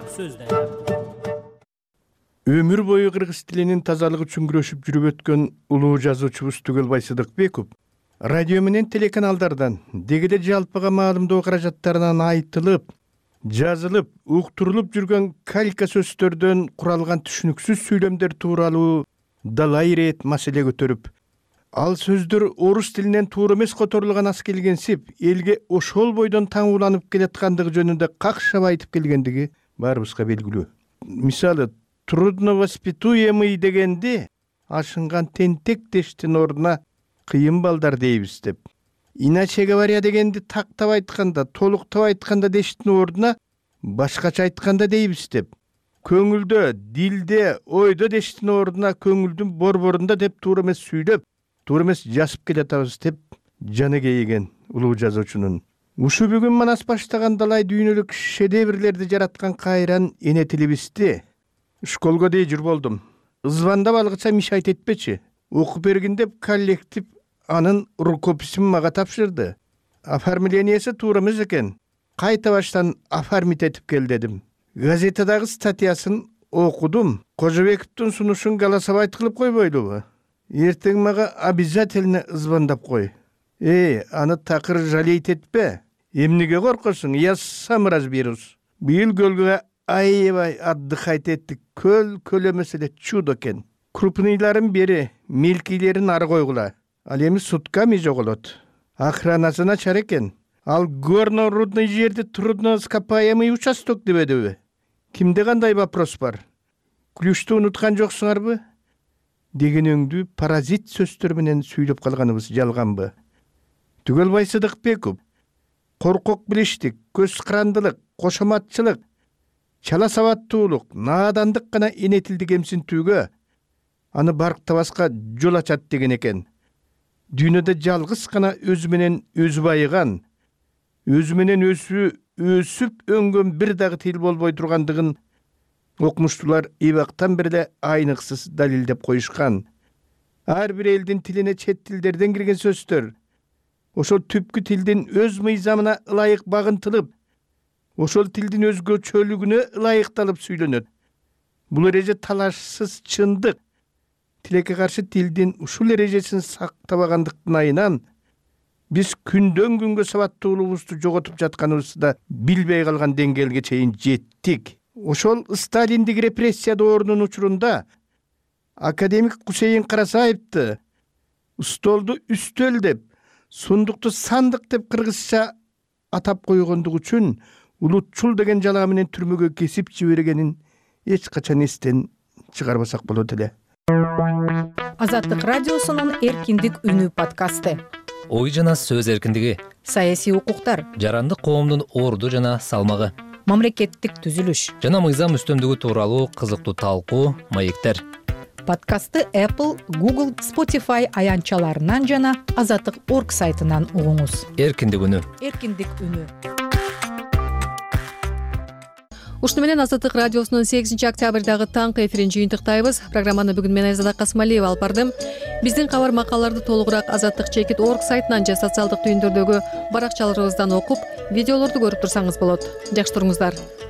Өмүр бою кыргыз тилинин тазалыгы үчүн күрөшүп жүрүп өткөн улуу жазуучубуз Түгөлбай Сыдыкбеков радио менен телеканалдардан дегеле жалпыга маалымдоо каражаттарынан айтылып, жазылып, уктурулуп жүргөн калька сөздөрдөн куралган түшүнүксүз сүйлөмдөр тууралуу далай ирет маселе көтөрүп, ал сөздөр орус тилинен туура эмес которулган аз келгенсип, элге ошол бойдон таңууланып келаткандыгы жөнүндө какшап айтып келгендиги баарыбызга белгилүү. Мисалы, трудновоспитуемый дегенде ашынган тентек дештин ордуна кыйын балдар дейбиз деп. Иначе говоря дегенди тактап айтканда, толуктап айтканда дештин ордуна башкача айтканда дейбиз деп. Көңүлдө, дилде, ойдо дештин ордуна көңүлдүн борборунда деп туура эмес сүйлөп, туура эмес жазып келатабыз деп жаны кейиген улуу жазуучунун. Ушу бүгүн манас баштаган далай дүйнөлүк шедеврлерди жараткан кайран эне тилибизди школго дей жүр болдум. Звандап алгыча мишайт этпечи. Окуп бергин деп коллектив анын рукописин мага тапшырды. Оформлениясы туура эмес экен. Кайта баштан оформить этип кел дедим. Газетадагы статьясын окудум. Кожобековдун сунушун голосовать кылып койбойлубу? Эртең мага обязательно звондап кой. Эй, аны такыр жалейт этпе. Эмнеге коркосуң? Я сам разберусь. Быйыл көлгө аябай отдыхать эттик. Көл көл эмес эле чудо экен. Крупныйларын бери, мелкилерин ары койгула. Ал эми сутками жоголот. Охранасы начар экен. Ал горно-рудный жерде трудноископаемый участок дебедиби? Кимде кандай вопрос бар? Ключту унуткан жоксуңарбы? Деген өңдү паразит сөздөр менен сүйлөп калганыбыз жалганбы? Түгөлбай Сыдыкбеков, коркок билиштик, көз кырандылык, кошоматчылык, чала сабаттуулук, наадандык гана эне тилди кемсинтүүгө, аны барктабаска жол ачат деген экен. Дүйнөдө жалгыз гана өзү менен өзү байыган, өзү менен өзү өсүп өнгөн бир дагы тил болбой тургандыгын окумуштуулар эбактан бери айныксыз далилдеп коюшкан. Ар бир элдин тилине чет тилдерден кирген сөздөр ошол түпкү тилдин өз мыйзамына ылайык багынтылып, ошол тилдин өзгөчөлүгүнө ылайыкталып сүйлөнөт. Бул эреже талашсыз чындык. Тилекке каршы тилдин ушул эрежесин сактабагандыктын айынан биз күндөн күнгө сабаттуулугубузду жоготуп жатканыбызды да билбей калган деңгээлге чейин жеттик. Ошол сталиндик репрессия доорунун учурунда академик Кусейин Карасаевди столду үстөл деп, сундукту сандык деп кыргызча атап койгондугу үчүн улутчул деген жалаа менен түрмөгө кесип жибергенин эч качан эстен чыгарбасак болот эле. Азаттык радиосунун эркиндик үнү подкасты. Ой жана сөз эркиндиги, саясий укуктар, жарандык коомдун орду жана салмагы. мамлекеттик түзүлүш жана мыйзам үстөмдүгү тууралуу кызыктуу талкуу, маектер. Подкастты Apple, Google, Spotify аянтчаларынан жана азаттык точка орг сайтынан угуңуз. Эркиндик үнү. Эркиндик үнү. Ушуну менен Азаттык радиосунун сегизинчи октябрдагы таңкы эфирин жыйынтыктайбыз. Программаны бүгүн мен Айзада Касмалиева алып бардым. Биздин кабар макалаларды толугураак азаттык чекит точка орг сайтынан же социалдык түйүндөрдөгү баракчаларыбыздан окуп, видеолорду көрүп турсаңыз болот. Жакшы туруңуздар.